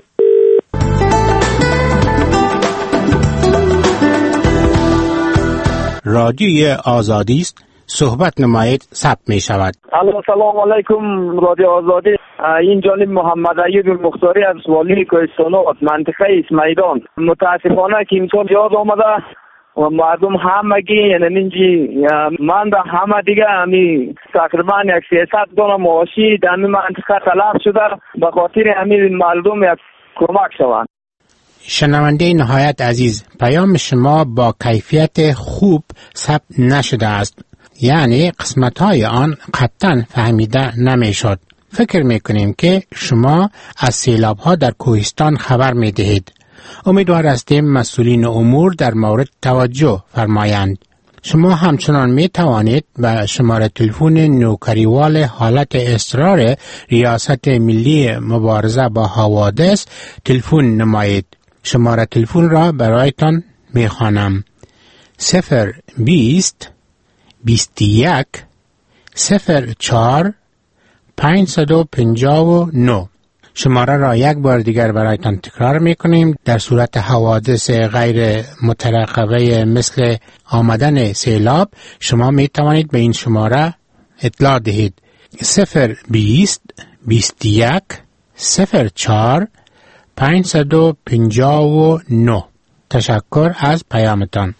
S20: رادیوی آزادی است، صحبت نمایید، ثبت می شود.
S21: سلام علیکم رادیو آزادی. این جانب محمد ایوب مختاری از والی کوهستانات منطقه اسمیدان. متاسفانه که امسال یاد آمده و مردم همگی یعنی اینجی من در همه دیگه همی تقریبا یک سیصد دانه معاشی در این منطقه تلف شده. به خاطر همین مردم یک کمک شوند.
S20: شنونده نهایت عزیز، پیام شما با کیفیت خوب ثبت نشده است، یعنی قسمت‌های آن قطعاً فهمیده نمی‌شد. فکر می‌کنیم که شما از سیلاب‌ها در کوهستان خبر می‌دهید. امیدوار هستیم مسئولین امور در مورد توجه فرمایند. شما همچنان می‌توانید به شماره تلفن نوکریوال حالت اصرار ریاست ملی مبارزه با حوادث تلفن نمایید. شماره تلفن را برایتان می‌خوانم: صفر بیست بیست یک صفر چهار پنجصد و پنجاه و نه. شماره را یک بار دیگر برایتان تکرار میکنیم. در صورت حوادث غیر مترقبه مثل آمدن سیلاب شما می توانید به این شماره اطلاع دهید: صفر بیست بیست یک صفر چهار پنجصد و پنجاه و نه. تشکر از پیامتان.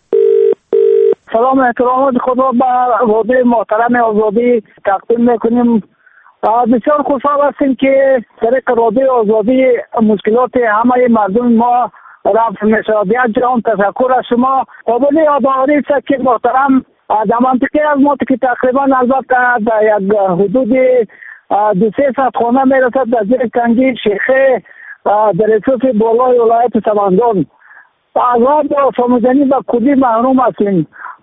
S21: سلام احترامات خدا به رادیو محترم آزادی تقدیم میکنیم. بسیار خوشحال هستیم که طریق رادیو آزادی مشکلات همه مردم ما رفع میشود. یک جهان تشکر از شما. قابل یادآوری است که محترم در منطقه از ما که تقریبا البته در یک حدود دو سه صد خانه میرسد در زیر تنگی شیخه در اساس بالای ولایت سمنگان از آب سامزنی و کلی محروم هستیم.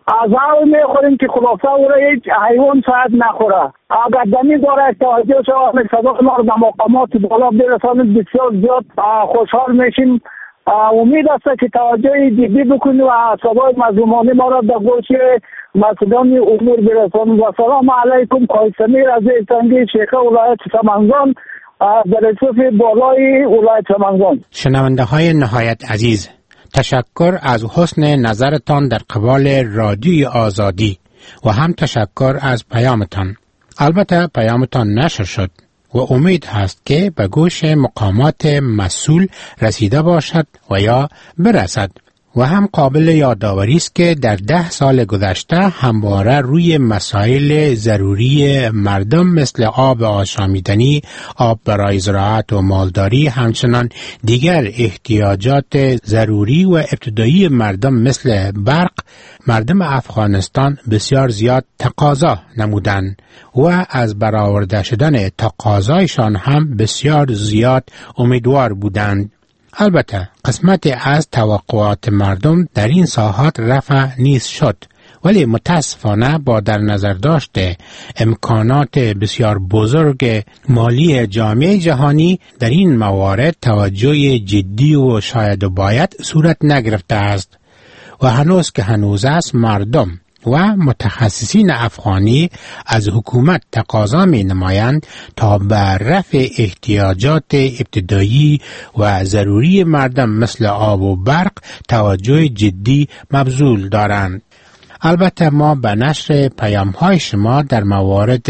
S21: از اول میخوریم که خلاصه او را هیچ حیوان شاید نخوره. اگر دمی داره توجه شما صدا ما به مقامات بالا برسانید بسیار زیاد خوشحال میشیم. امید است که توجه جدی بکنید و صدای مظلومانه ما را به گوش مسئولان امور برسانید. و سلام علیکم. قائد سمیر از تنگی شیخه ولایت سمنگان در رسوف بالای ولایت سمنگان.
S20: شنونده های نهایت عزیز، تشکر از حسن نظرتان در قبال رادیوی آزادی و هم تشکر از پیامتان. البته پیامتان نشر شد و امید هست که به گوش مقامات مسئول رسیده باشد و یا برسد. و هم قابل یادآوری است که در ده سال گذشته همواره روی مسائل ضروری مردم مثل آب آشامیدنی، آب برای زراعت و مالداری، همچنان دیگر احتیاجات ضروری و ابتدایی مردم مثل برق، مردم افغانستان بسیار زیاد تقاضا نمودند و از برآورده شدن تقاضایشان هم بسیار زیاد امیدوار بودند. البته قسمت از توقعات مردم در این ساحات رفع نیز شد، ولی متاسفانه با در نظر داشته امکانات بسیار بزرگ مالی جامعه جهانی در این موارد توجه جدی و شاید و باید صورت نگرفته است و هنوز که هنوز است مردم و متخصصین افغانی از حکومت تقاضا می نمایند تا به رفع احتیاجات ابتدایی و ضروری مردم مثل آب و برق توجه جدی مبذول دارند. البته ما به نشر پیام های شما در موارد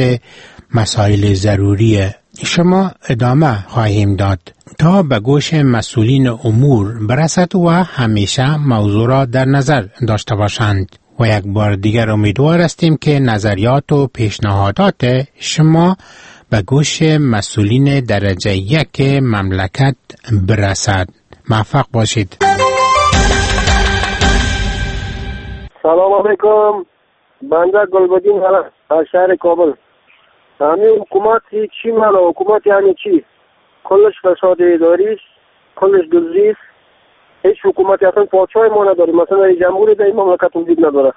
S20: مسائل ضروری شما ادامه خواهیم داد تا به گوش مسئولین امور برسد و همیشه موضوع را در نظر داشته باشند. و یک بار دیگر امیدوار هستیم که نظریات و پیشنهادات شما به گوش مسئولین درجه یک مملکت برسد. موفق باشید.
S1: سلام علیکم. بنده گلبدین از شهر کابل. همین حکومت چی مالا؟ حکومت یعنی چی؟ کلش فساد اداری، کلش دزدی. هیچ حکومتی اصلا پادشاه ما نداره. مثلا جمهوری در این مملکت وجود نداره.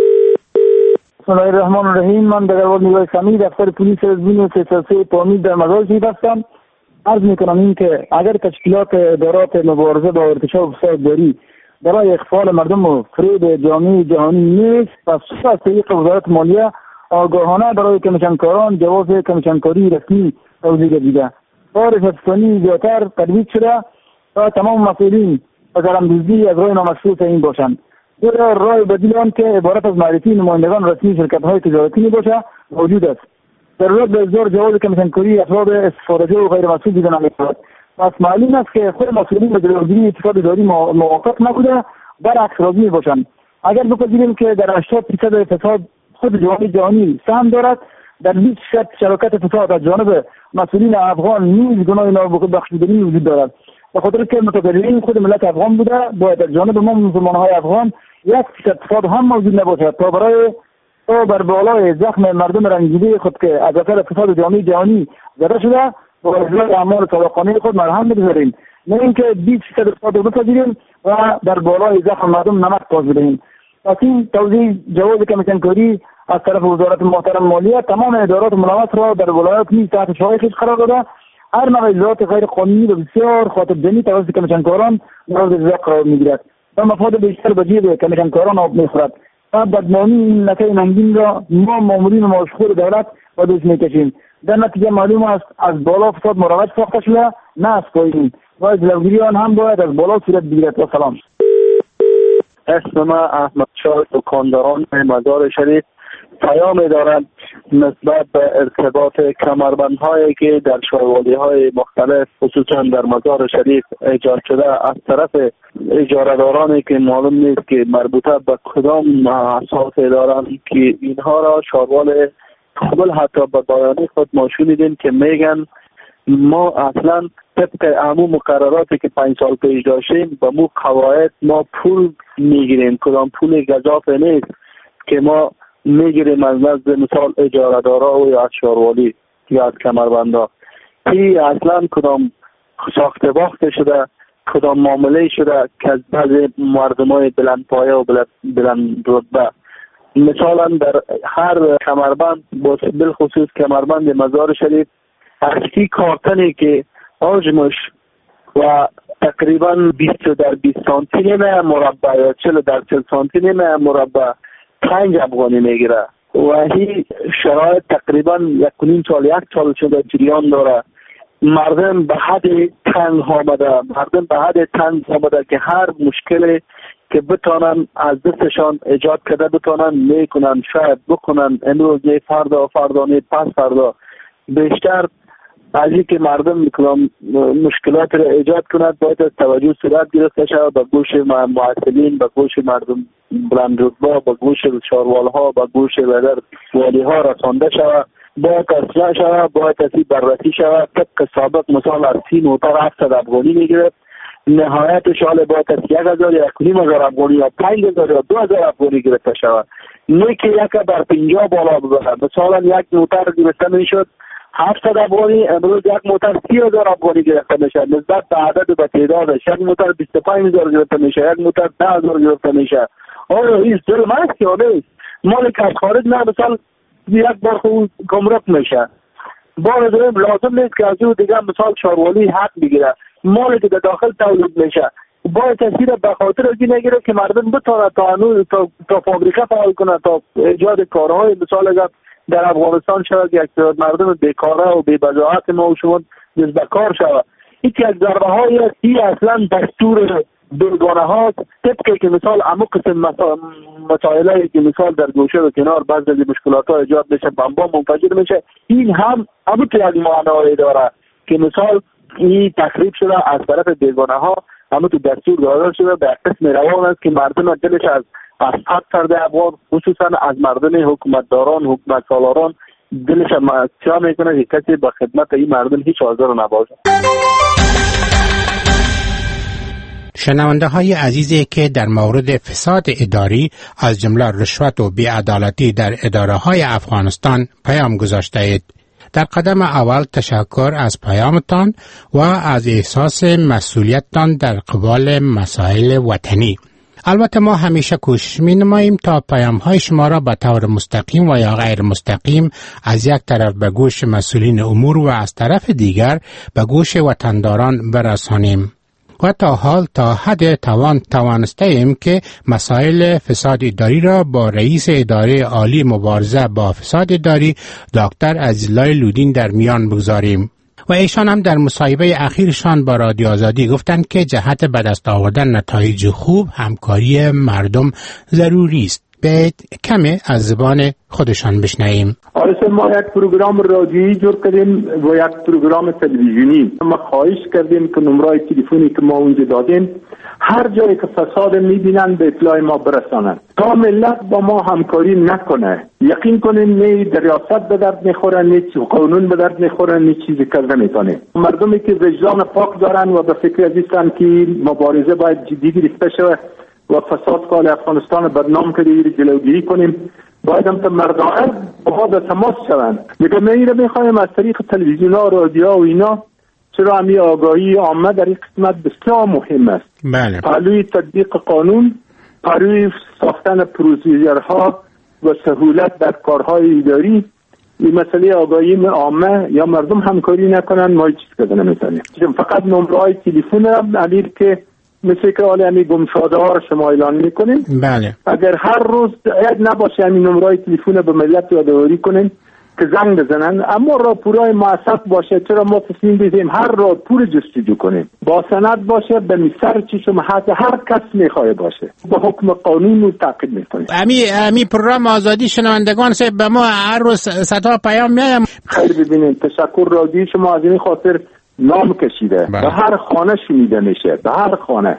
S21: بسم الله الرحمن الرحیم. من در اول نیروی سمی دفتر پلیس زمین سه پامید در مزار شهید هستم. عرض میکنم این که اگر تشکیلات ادارات مبارزه با ارتکاب فساد اداری برای اخفال مردم و فریب جامعه جهانی نیست، پس از طریق وزارت مالیه آگاهانه برای کمیشنکاران جواز کمیشنکاری رسمی توزیع گردیده. بار شخصانی زیادتر ترویج شده تا تمام مسئولین از قلمدوزی از راه نامشروع این باشند. این راه بدیل آن که عبارت از معرفی نمایندگان رسمی شرکت‌های تجارتی میباشد موجود است. ضرورت به اصدار جواز کمیشنکاری افراد استفاده‌جو و غیر مسئول دیده نمی‌شود. پس معلوم است که خود مسئولین به جلوگیری اتفاق اداری موافق نبوده، برعکس راضی میباشند. اگر بپذیریم که در هشتاد درصد فساد خود جامعه جهانی سهم دارد، در بیست درصد شراکت فساد از جانب مسئولین افغان نیز گناه نابخشودنی وجود دارد. به خاطر که متضررین خود ملت افغان بوده، باید از جانب ما مسلمان‌های افغان یک فیصد فساد هم موجود نباشد تا برای تا بر بالای زخم مردم رنجیده خود که از اثر فساد جامعه جهانی زده شده با اجرای اعمال صادقانه خود مرهم بگذاریم، نه اینکه بیست درصد فساد رو بپذیریم و در بالای زخم مردم نمک پاس بدهیم. پس این توزیع جواز کمیشنکاری از طرف وزارت محترم مالیه تمام ادارات ملامت را در ولایت نیز تحت شایخش قرار داده. هر نوع اجراءات غیر قانونی و بسیار خاطرجنی توسط کمیشنکاران مورد اجرا قرار میگیرد و مفاد بیشتر به جیب کمیشنکاران آب میخورد. و بدنامی این لکه ننگین را ما مامورین و مشغول دولت با دوش میکشیم. در نتیجه معلوم است از بالا فساد مروج ساخته شده، نه از پایین، و جلوگیری آن هم باید از بالا صورت بگیرد. و سلام.
S1: اسم من احمد شاه دکانداران مزار شریف. پیام دارند نسبت به ارتباط کمربندهایی که در شاروالی های مختلف خصوصا در مزار شریف ایجاد شده از طرف اجاره‌دارانی که معلوم نیست که مربوطه به کدام اساس دارند که اینها را شاروال خپل حتی به بیانیه خود ما شنیدیم که میگن ما اصلا طبق عمو مقرراتی که پنج سال پیش داشتیم با مو قواعد ما پول میگیریم، کدام پول گزافه نیست که ما میگیریم از نزد مثال اجاره دارا و یا از شاروالی یا از کمربندا. این اصلا کدام ساخت باخته شده، کدام معامله شده که از بعض مردم های بلند پایه و بلند, بلند رتبه مثلا در هر کمربند بالخصوص کمربند مزار شریف اشکی کارتنی که حجمش و تقریبا بیست در بیست سانتی نیمه مربع یا چهل در چهل سانتی نیمه مربع پنج افغانی میگیره و این شرایط تقریبا یک کنیم سال یک سال شده جریان داره. مردم به حد تنگ آمده مردم به حد تنگ آمده که هر مشکلی که بتانن از دستشان ایجاد کرده بتانن میکنن، شاید بکنن، امروز نه فردا فردا نه پس فردا. بیشتر از این که مردم میکنم مشکلات را ایجاد کند باید از توجه صورت گرفته شود به گوش معسلین، به گوش مردم بلند رتبه، به گوش شاروالها، به گوش بدر والی ها رسانده شود، باید اصلاح شود، باید اصلی بررسی شود. طبق سابق مثال از سی نوتر هفتصد افغانی میگرفت، نهایتش حال باید از یک هزار یا یک نیم هزار افغانی یا پنج هزار یا دو هزار افغانی گرفته شود، نه که یک بر پنجاه بالا ببره. مثلا یک نوتر گرفته میشد هفتصد افغانی، امروز یک موتر سی هزار افغانی گرفته میشه نسبت به عدد و تعدادش. یک موتر بیست و پنج هزار گرفته میشه، یک موتر ده هزار گرفته میشه. آیا این ظلم است یا نیست؟ مالی که از خارج نه مثلا یک بار خود گمرک میشه، بار دوم لازم نیست که از او دیگه مثال شاروالی حق بگیره. مالی که در داخل تولید میشه باید تصویر به خاطر ازی نگیره که مردم بتونه تا انو تا, تا فابریکه فعال کنه، تا ایجاد کارهای مثال اگر در افغانستان شود یک مردم بیکاره و بی‌بجاحت ما و شما جذب کار شود. این که یک ضربه های است، این اصلا دستور بیگانه ها طبقی که مثال عمو قسم مسائله که مثال در گوشه و کنار بعضی از مشکلات ها ایجاد میشه، بمبا منفجر میشه. این هم عمو که یک معنایی داره که مثال این تخریب شده از طرف بیگانه ها، اما تو دستور داده شده به قسم روان است که مردم دلش از اصحاب کرده افغان، خصوصا از مردم حکومتداران حکومت سالاران دلش چا میکنه که کسی با خدمت این مردم هیچ حاضر نباشه.
S20: شنونده های عزیزی که در مورد فساد اداری از جمله رشوت و بی‌عدالتی در اداره های افغانستان پیام گذاشته اید. در قدم اول تشکر از پیامتان و از احساس مسئولیتتان در قبال مسائل وطنی. البته ما همیشه کوشش می نماییم تا پیام های شما را به طور مستقیم و یا غیر مستقیم از یک طرف به گوش مسئولین امور و از طرف دیگر به گوش وطنداران برسانیم. و تا حال تا حد توان توانسته ایم که مسائل فساد اداری را با رئیس اداره عالی مبارزه با فساد اداری دکتر عزیزالله لودین در میان بگذاریم. و ایشان هم در مصاحبه اخیرشان با رادیو آزادی گفتند که جهت به دست آوردن نتایج خوب همکاری مردم ضروری است. به کمی از زبان خودشان بشنویم.
S2: آرسه ما یک پروگرام رادیویی جور کردیم و یک پروگرام تلویزیونی. ما خواهش کردیم که نمرای تلفنی که ما اونجا دادیم هر جایی که فساد میبینن به اطلاع ما برسانن تا ملت با ما همکاری نکنه. یقین کنیم نه در ریاست به درد میخورن، نه قانون به درد میخورن، نه چیزی کرده میتونه. مردمی که وجدان پاک دارن و به فکر ازیستن که مبارزه باید جدی گرفته شود و فساد کال افغانستان بدنام کردی جلوگیری کنیم، باید هم تا مردم با ما در تماس شوند. میگه ما این رو میخوایم از طریق تلویزیون ها، رادیو و اینا، چرا همی آگاهی عامه در این قسمت بسیار مهم است.
S20: بله.
S2: پهلوی تطبیق قانون، پهلوی ساختن پروسیجرها و سهولت در کارهای اداری، این مسئله آگاهی عامه یا مردم همکاری نکنن ما چیز کده نمیتونیم. فقط نمرهای تلفن امیر که مثل که حالا همی گمشاده ها رو شما اعلان میکنیم.
S20: بله.
S2: اگر هر روز عید نباشه همین نمرهای تلفن به ملت یادآوری کنیم که زنگ بزنن، اما راپورای موثق باشه. چرا ما تصمیم بگیریم هر راپور جستجو کنیم با سند باشه، به میسر چشم حد هر کس میخواه باشه، با حکم قانون رو تعقیب میکنیم.
S20: امی امی پروگرام آزادی شنوندگان سے به ما هر روز صدا پیام میایم.
S2: خیلی ببینید تشکر رادیو شما از این خاطر نام کشیده. به هر خانه شنیده میشه، به هر خانه.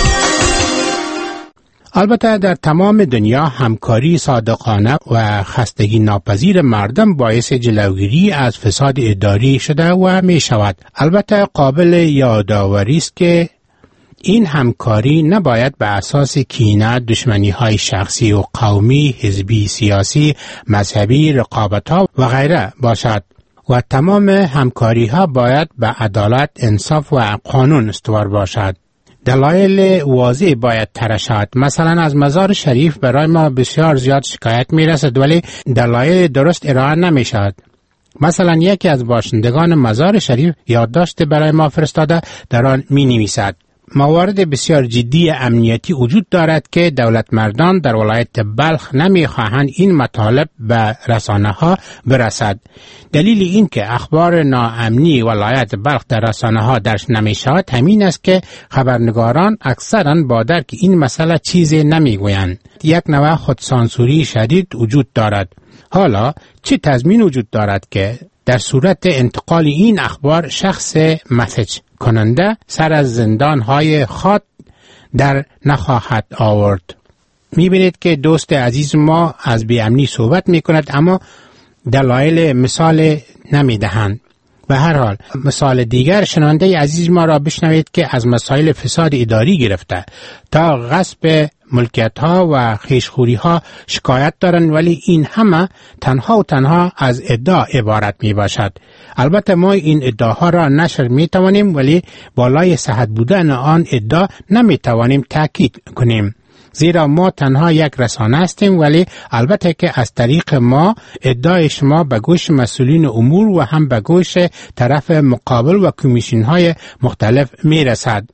S20: البته در تمام دنیا همکاری صادقانه و خستگی ناپذیر مردم باعث جلوگیری از فساد اداری شده و می شود. البته قابل یادآوری است که این همکاری نباید به اساس کینه، دشمنی های شخصی و قومی، حزبی، سیاسی، مذهبی، رقابت ها و غیره باشد و تمام همکاری ها باید به عدالت، انصاف و قانون استوار باشد. دلایل واضح باید ترشد. مثلا از مزار شریف برای ما بسیار زیاد شکایت می رسد ولی دلایل درست ارائه نمی شود. مثلا یکی از باشندگان مزار شریف یادداشت برای ما فرستاده، در آن می نویسد: موارد بسیار جدی امنیتی وجود دارد که دولت مردان در ولایت بلخ نمی خواهند این مطالب به رسانه ها برسد. دلیل این که اخبار ناامنی ولایت بلخ در رسانه ها درج نمی شود همین است که خبرنگاران اکثرا با درک این مسئله چیزی نمی گویند. یک نوع خودسانسوری شدید وجود دارد. حالا چه تضمین وجود دارد که در صورت انتقال این اخبار شخص مسیج کننده سر از زندان های خود در نخواهد آورد؟ میبینید که دوست عزیز ما از بی‌امنی صحبت میکند اما دلایل مثال نمیدهند. به هر حال مثال دیگر شنونده عزیز ما را بشنوید که از مسائل فساد اداری گرفته تا غصب ملکیت ها و خیشخوری ها شکایت دارند، ولی این همه تنها و تنها از ادعا عبارت می باشد. البته ما این ادعاها را نشر می توانیم ولی بالای صحت بودن آن ادعا نمی توانیم تاکید کنیم، زیرا ما تنها یک رسانه هستیم، ولی البته که از طریق ما ادعای شما به گوش مسئولین امور و هم به گوش طرف مقابل و کمیشن های مختلف می رسد.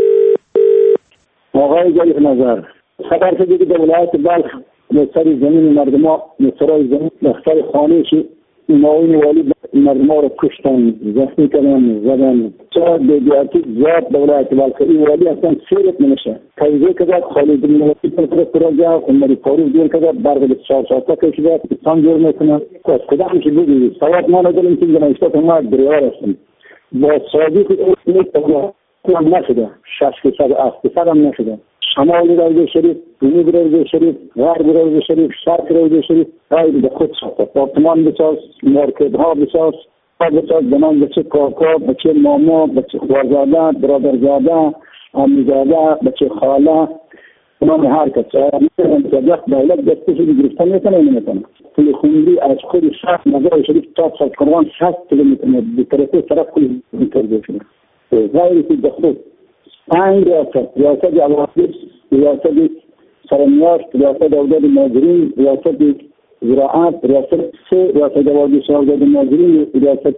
S6: آقای جلیل نظر، خبر شده که در ولایت بلخ مستر زمین مردم ها مسترهای زمین دختر خانه شی معاون والی مردم ها را کشتن، زخمی کردن، زدن. چرا بیدیاتی زیاد در ولایت بلخ این والی اصلا سیرت نمیشه. تایزه کداد خالد بن ولید پر پروژه عمری فاروق دور کداد برق چهار ساعته کشیده سان جور میکنه. از کدام چی بگی؟ سواد ما نداریم که جنایشات ما دریار هستیم. با صادق اون هم نشده، شش فیصد هفت فیصد هم نشده. شمال روضه شریف، جنوب روضه شریف، غرب روضه شریف، شرق روضه شریف رای به خود ساخته. آپارتمان بساز، مارکت ها بساز، ها بساز، بنام بچه کاکا، بچه ماما، بچه خوارزاده، برادرزاده، عمیزاده، بچه خاله، بنام هر کس. امتیازات دولت دستشی گرفتن میکنه این میکنه. توی خوندی از خود شخص مزار شریف تا سازکروان شصت کیلومتر به طرف طرف کلی میترده شده. غیری که دخل پنج ریاست، ریاست عواصف، ریاست سرمیاش، ریاست دولت ماجرین، ریاست زراعت، ریاست سه، ریاست دولت شهرداد ماجرین، ریاست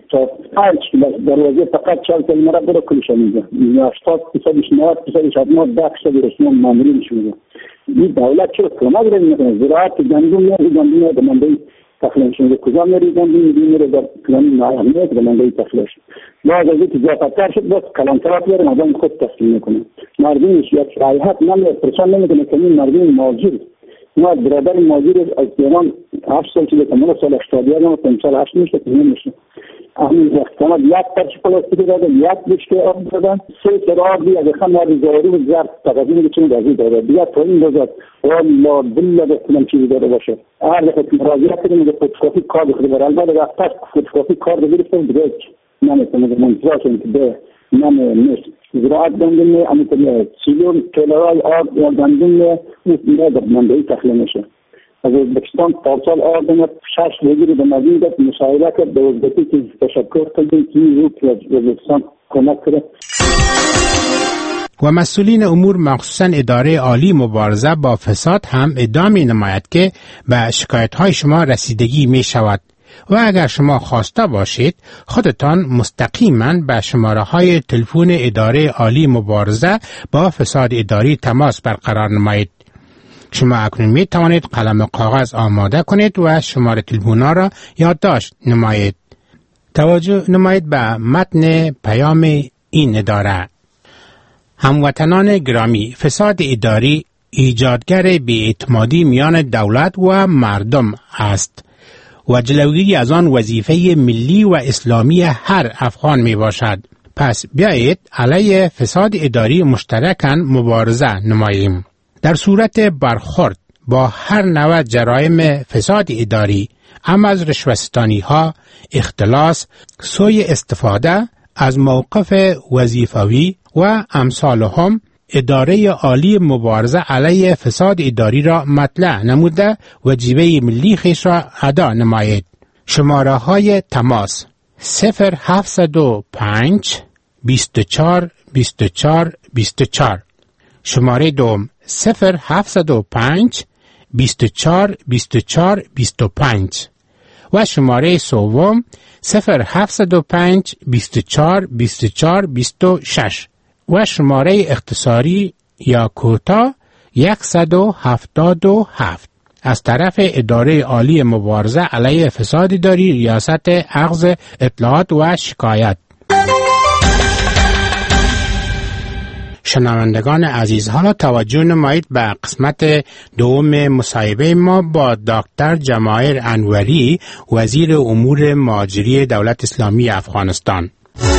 S6: هر چی دروازه فقط چهار کلمه برای کلش میگه. هشتاد فیصدش نود فیصدش حتما ده فیصد رسما مامورینش میگه. این دولت چرا کمک نمیکنه؟ زراعت گندم میاد، گندم به منبع تخلیهش میگه. کجا میری گندم میره در پلان نهایت به منبع تخلیهش. بعد از اینکه زیادتر شد باز کلانترات بیاره مردم خود تسلیم میکنه. مردمش یک رایحت نمیاد، پرچان نمیکنه که این مردم ماجر. ما برادر ماجر از دیوان هشت سال چیزه که من سال هشتادی هم پنج سال هشت میشه که نمیشه. همین وقت یک پرچ پلاستیک دادن، یک بشکه آب دادن، سه سر آب دیگه اگه خم آبی زاری و زرد تقدیم بچین رازی داره. دیگه تو این روزات والله بله بکنم چیزی داره باشه. هر دفعه مراجعه کنیم که فوتوکاپی کارت خود بر البته وقت فوتوکاپی کارت گرفتم دیگه نمیتونه منتظر شیم که به نام نیست. زراعت گندم همینطوری سیلون کلرای آب یا گندم میتونه در منبعی تخلیه میشه. از ازبکستان پارسال آب دمت شش بگیری به مزیدت مشاهده کرد به ازبکی که تشکر کردیم که این روی که ازبکستان کمک کرد.
S20: و مسئولین امور مخصوصا اداره عالی مبارزه با فساد هم ادعا می نماید که به شکایت های شما رسیدگی می شود و اگر شما خواسته باشید خودتان مستقیما به شماره های تلفن اداره عالی مبارزه با فساد اداری تماس برقرار نمایید. شما اکنون می توانید قلم و کاغذ آماده کنید و شماره تلفن را یادداشت نمایید. توجه نمایید به متن پیام این اداره. هموطنان گرامی، فساد اداری ایجادگر بی‌اعتمادی میان دولت و مردم است و جلوگیری از آن وظیفه ملی و اسلامی هر افغان می باشد. پس بیایید علیه فساد اداری مشترکاً مبارزه نماییم. در صورت برخورد با هر نوع جرایم فساد اداری، ام از رشوه‌ستانی ها، اختلاس، سوء استفاده از موقف وظیفوی و امثالهم، اداره عالی مبارزه علیه فساد اداری را مطلع نموده وجیبه ملی خیش را ادا نماید. شماره های تماس صفر هفتصد و پنج بیست و چهار بیست و چهار بیست و چهار. شماره دوم صفر هفتصد و پنج بیست و چهار بیست و چهار بیست و پنج و شماره سوم صفر هفتصد و پنج بیست و چهار بیست و چهار بیست و شش و شماره اختصاری یا کوتاه صد و هفتاد و هفت از طرف اداره عالی مبارزه علیه فساد اداری ریاست اخذ اطلاعات و شکایت. شنوندگان عزیز، حالا توجه نمایید به قسمت دوم مصاحبه ما با دکتر جماهیر انوری، وزیر امور مهاجری دولت اسلامی افغانستان.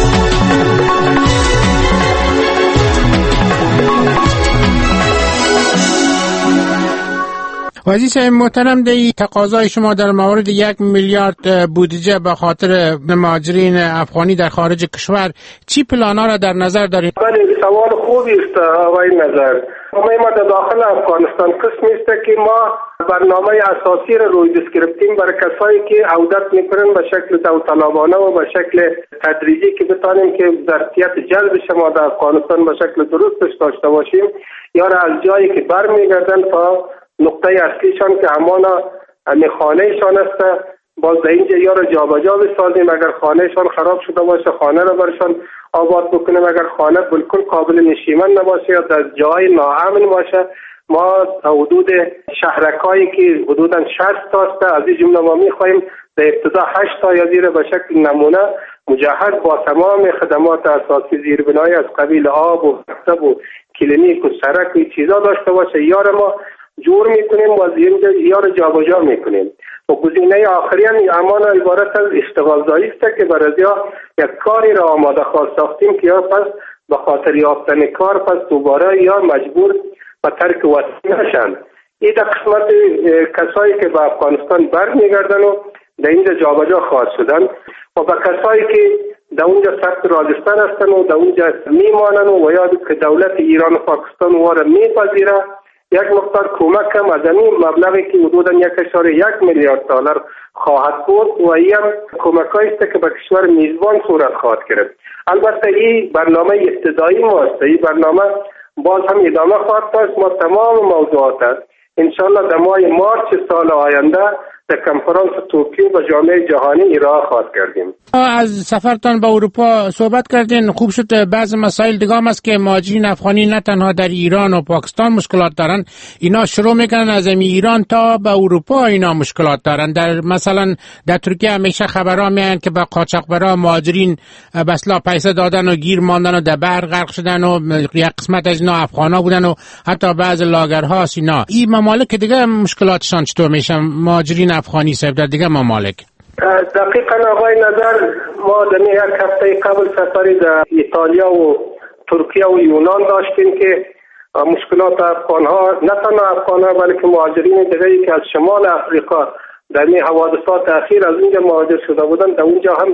S20: وزیر محترم، دی تقاضای شما در مورد یک میلیارد بودجه به خاطر مهاجرین افغانی در خارج کشور، چی پلانا را در نظر دارید؟
S5: بله، سوال خوبی است آقای نظر. ما در داخل افغانستان قسمی است که ما برنامه اساسی را روی دست برای کسایی که عودت میکنن به شکل داوطلبانه و به شکل تدریجی که بتانیم که ظرفیت جلب شما در افغانستان به شکل درستش داشته باشیم، یا را از جایی که برمیگردن تا نقطه اصلیشان که همانا خانهشان است، باز در اینجا یا را جابجا بسازیم. اگر خانهشان خراب شده باشه خانه را برشان آباد بکنیم، اگر خانه بالکل قابل نشیمن نباشه یا در جای ناامن باشه، ما حدود شهرکایی که حدوداً شصت تا است، از این جمله ما میخواهیم در ابتدا هشت تا یادی را به شکل نمونه مجهز با تمام خدمات اساسی زیربنایی از قبیل آب و مکتب و کلینیک و سرک و چیزا داشته باشه، یا را ما جور میکنیم و یا را جابجا میکنیم. و گزینه آخری هم امان عبارت از اشتغالزایی است که برای یک کاری را آماده خواهد ساختیم که یا پس به خاطر یافتن کار پس دوباره یا مجبور به ترک وطن نشن. این در قسمت کسایی که به افغانستان برمیگردن و در اینجا جابجا خواهد شدن، و به کسایی که در اونجا ثبت راجستان هستن و در اونجا میمانن و یا که دولت ایران و پاکستان واره میپذیره، یک مقدار کمک هم از این مبلغی که حدوداً یک اشاره یک میلیارد دلار خواهد بود و این هم کمکایی است که به کشور میزبان صورت خواهد گرفت. البته این برنامه ابتدایی ما است، این برنامه باز هم ادامه خواهد داشت. ما تمام موضوعات انشالله در ماه مارچ سال آینده در کنفرانس توکیو به جامعه جهانی ارائه خواهد کردیم.
S20: از سفرتان به اروپا صحبت کردین، خوب شد. بعض مسائل دیگه هم است که مهاجرین افغانی نه تنها در ایران و پاکستان مشکلات دارن، اینا شروع میکنن از ایران تا به اروپا اینا مشکلات دارن. در مثلا در ترکیه همیشه خبرها میان که به قاچاقبرا مهاجرین بسلا پیسه دادن و گیر ماندن و در بحر غرق شدن و یک قسمت از اینا افغانا بودن و حتی بعض لاگرها اینا. این ممالک دیگه مشکلاتشان چطور میشن مهاجرین افغانی صاحب در دیگه ممالک؟
S5: دقیقا آقای نظر، ما در یک هفته قبل سفری در ایتالیا و ترکیه و یونان داشتیم که مشکلات افغان ها، نه تنها افغان ها بلکه مهاجرین دیگری که از شمال افریقا در این حوادثات اخیر از اینجا مهاجر شده بودن، در اونجا هم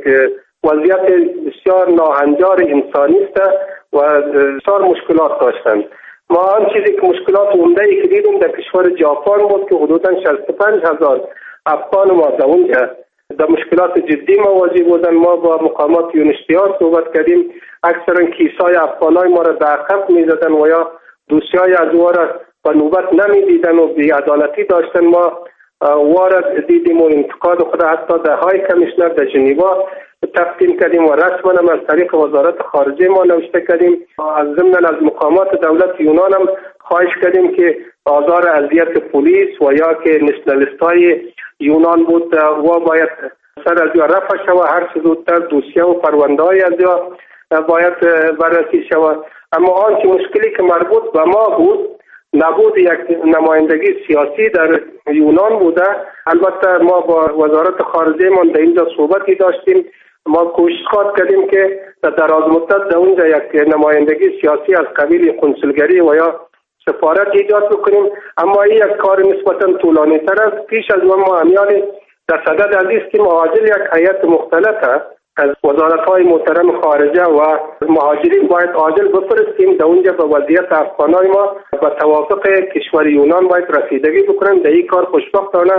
S5: وضعیت بسیار ناهنجار انسانی است و بسیار مشکلات داشتند. ما آن چیزی که مشکلات عمده ای که دیدیم در کشور ژاپن بود که حدوداً شصت و پنج هزار افغان ما در اونجا در مشکلات جدی مواجه بودن. ما با مقامات یونسی‌ها صحبت کردیم، اکثرا کیسای افغانای ما را در عقب می‌زدن و یا دوسیای از او را به نوبت نمی‌دیدن و بی‌عدالتی داشتن. ما وارد دیدیم و انتقاد خود حتی در های کمیشنر در ژنوا تقدیم کردیم و رسما هم از طریق وزارت خارجه ما نوشته کردیم. از ضمن از مقامات دولت یونان هم خواهش کردیم که آزار اذیت پلیس و یا که نشنالیست های یونان بود و باید سر از یا رفع شود، هر چه زودتر دوسیه و پرونده های از یا باید بررسی شود. اما آنچه مشکلی که مربوط به ما بود نبود یک نمایندگی سیاسی در یونان بوده. البته ما با وزارت خارجه ما در اینجا صحبتی داشتیم، ما کوشش خواهد کردیم که در دراز مدت در اونجا یک نمایندگی سیاسی از قبیل کنسولگری و یا سفارت ایجاد بکنیم، اما این یک کار نسبتا طولانی تر است. پیش از ما همیان در صدد عزیز که عاجل یک هیئت مختلطه از وزارت‌های محترم خارجه و مهاجرین باید عاجل بفرستیم در اونجا به وضعیت افغانای ما به توافق کشور یونان باید رسیدگی بکنن. در این کار خوشبختانه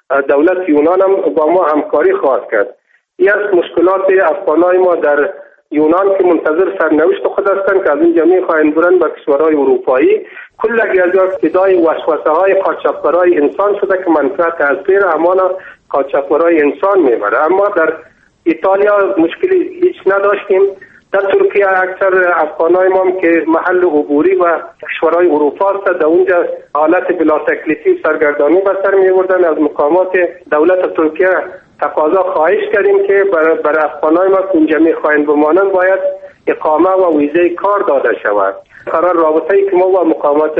S5: دولت یونان هم با ما همکاری خواهد کرد. این از مشکلات افغانای ما در یونان که منتظر سرنوشت خود هستند که از اینجا میخواهند برن به کشورهای اروپایی. کل از ابتدای وسوسه های قاچاقبرای انسان شده که منفعت از غیر امانا قاچاقبرای انسان میبره. اما در ایتالیا مشکلی هیچ نداشتیم. در ترکیه اکثر افغانای ما که محل عبوری و کشورهای اروپا است، در اونجا حالت بلا تکلیفی سرگردانی به سر می‌بردن. از مقامات دولت ترکیه تقاضا خواهش کردیم که برای بر افغانای ما که اونجا می‌خواهند بمانند باید اقامه و ویزه کار داده شود. قرار رابطه‌ای که ما با مقامات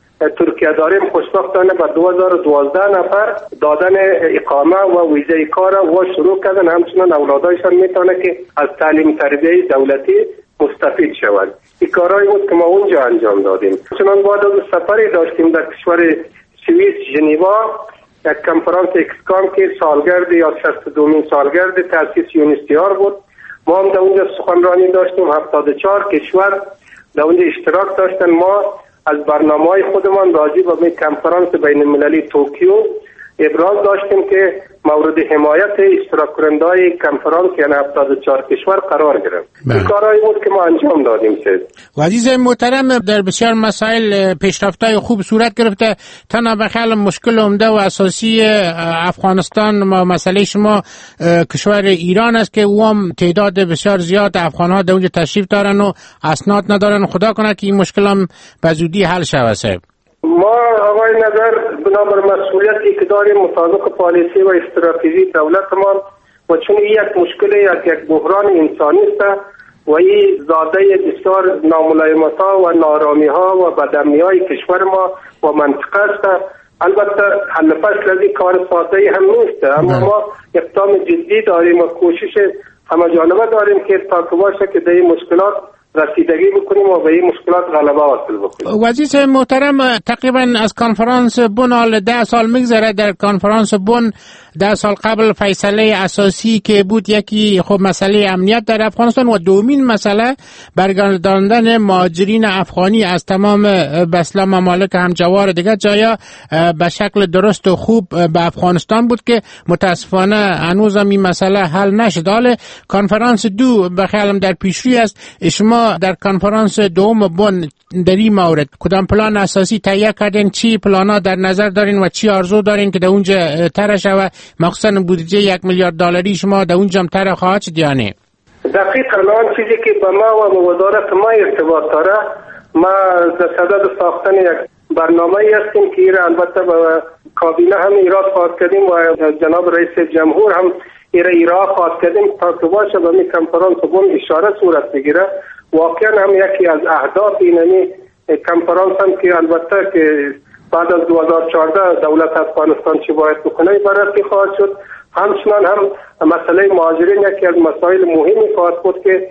S5: ترکیه داریم خوشبختانه به دو هزار و دوازده نفر دادن اقامه و ویزه کار و شروع کردن. همچنان اولادایشان میتونه که از تعلیم تربیه دولتی مستفید شوند. این کارهایی بود که ما اونجا انجام دادیم. چنان بعد از سفری داشتیم در کشور سوئیس ژنوا یک کنفرانس اکسکام که سالگرد یا شصت و دومین سالگرد تأسیس یونیستیار بود. ما هم در اونجا سخنرانی داشتیم. هفتاد و چهار کشور در اونجا اشتراک داشتن. ما از برنامه‌های خودمان راجع به کنفرانس بین المللی توکیو ابراز داشتیم که مورد حمایت اشتراک کننده‌های کنفرانس یعنی هفتاد و چهار کشور قرار گرفت. این کارهایی بود که ما انجام دادیم.
S20: و عزیز محترم، در بسیار مسائل پیشرفت‌های خوب صورت گرفته. تنها به خیال مشکل عمده و اساسی افغانستان ما مسئله شما کشور ایران است که او هم تعداد بسیار زیاد افغان‌ها در اونجا تشریف دارن و اسناد ندارن. خدا کنه که این مشکل هم به زودی حل شود.
S5: ما آقای نظر بنابر مسئولیتی که داریم مطابق پالیسی و استراتژی دولتمان و چون این یک مشکل یک یک بحران انسانی است و این زاده بسیار ناملایمت‌ها و نارامی‌ها و بدامنی‌های کشور ما و منطقه است. البته حل فصل از این کار ساده‌ای هم نیست، اما ما اقدام جدی داریم و کوشش همه جانبه داریم که تا که باشه که در این مشکلات رسیدگی بکنیم و به این مشکلات غلبه حاصل بکنیم.
S20: وزیر محترم، تقریبا از کنفرانس بن حال ده سال میگذره. در کنفرانس بن ده سال قبل فیصله اساسی که بود یکی خب مسئله امنیت در افغانستان و دومین مسئله برگرداندن مهاجرین افغانی از تمام بسلا ممالک همجوار دیگر جایا به شکل درست و خوب به افغانستان بود که متاسفانه هنوز هم این مسئله حل نشد. حال کنفرانس دو به خیالم در پیشروی است. شما در کنفرانس دوم بن در این مورد کدام پلان اساسی تهیه کردین؟ چی پلانا در نظر دارین و چی آرزو دارین که در اونجا طرح شود؟ مخصوصا بودجه یک میلیارد دلاری شما در اونجا طرح خواهد شد یا نه؟
S5: دقیقاً آن چیزی که به ما و به وزارت ما ارتباط داره، ما در صدد ساختن یک برنامه هستیم که ایره البته به کابینه هم ایراد خواهد کردیم و جناب رئیس جمهور هم ایره ایراد خواهد کردیم تا که باشه به می کنفرانس بن اشاره صورت بگیره. واقعا هم یکی از اهداف اینمی کنفرانس هم که البته که بعد از دو هزار و چهارده دولت افغانستان چی باید بکنه بررسی خواهد شد. همچنان هم مسئله مهاجرین یکی از مسائل مهمی خواهد بود که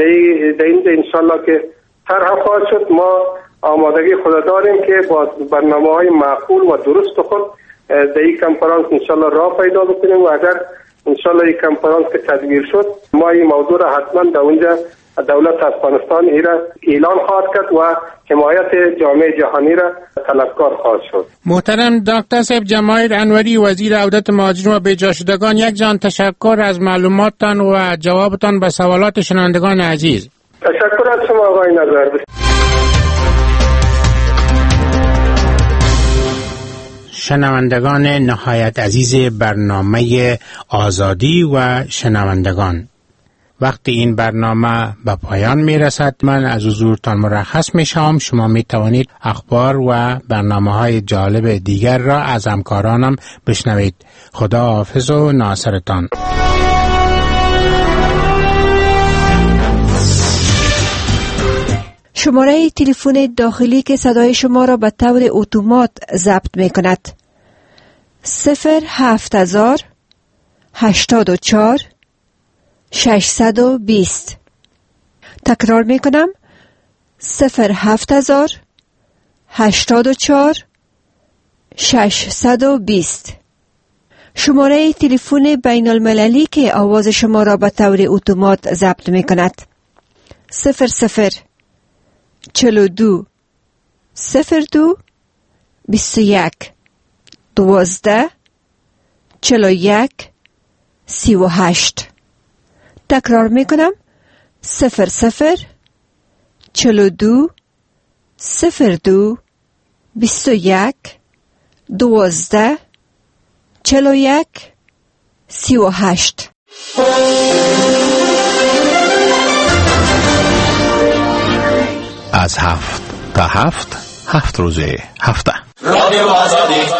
S5: در اینجا انشالله که طرح خواهد شد. ما آمادگی خود داریم که با برنامه های معقول و درست خود در این کنفرانس انشالله راه پیدا بکنیم و اگر انشالله این کنفرانس که تدبیر شد ما این موضوع را حتما در اونجا دولت افغانستان ایران اعلان خواهد کرد و حمایت جامعه جهانی را طلبکار خواهد شد.
S20: محترم دکتر صاحب جماهیر انوری، وزیر عودت مهاجرین و بی‌جاشدگان، یک جان تشکر از معلوماتتان و جوابتان به سوالات شنوندگان عزیز.
S5: تشکر از شما آقای نظر.
S20: شنوندگان نهایت عزیز برنامه آزادی و شنوندگان، وقتی این برنامه به پایان می رسد من از حضورتان مرخص می شوم. شما می توانید اخبار و برنامه های جالب دیگر را از همکارانم بشنوید. خدا حافظ و ناصرتان.
S4: شماره تلفن داخلی که صدای شما را به طور اتومات ضبط می کند صفر هفت هزار هشتاد و چهار ششصد و بیست. تکرار می کنم صفر هفت هزار هشتاد و چهار ششصد و بیست. شماره تلفن بین المللی که آواز شما را به طور اتومات ضبط می کند صفر صفر چهل و دو صفر دو بیست و یک دوازده چهل و یک سی و هشت. تکرار می کنم صفر صفر چل و دو صفر دو بیست و یک دوازده چل و یک سی و هشت.
S7: از هفت تا هفت هفت روزه هفته
S8: رادیو آزادی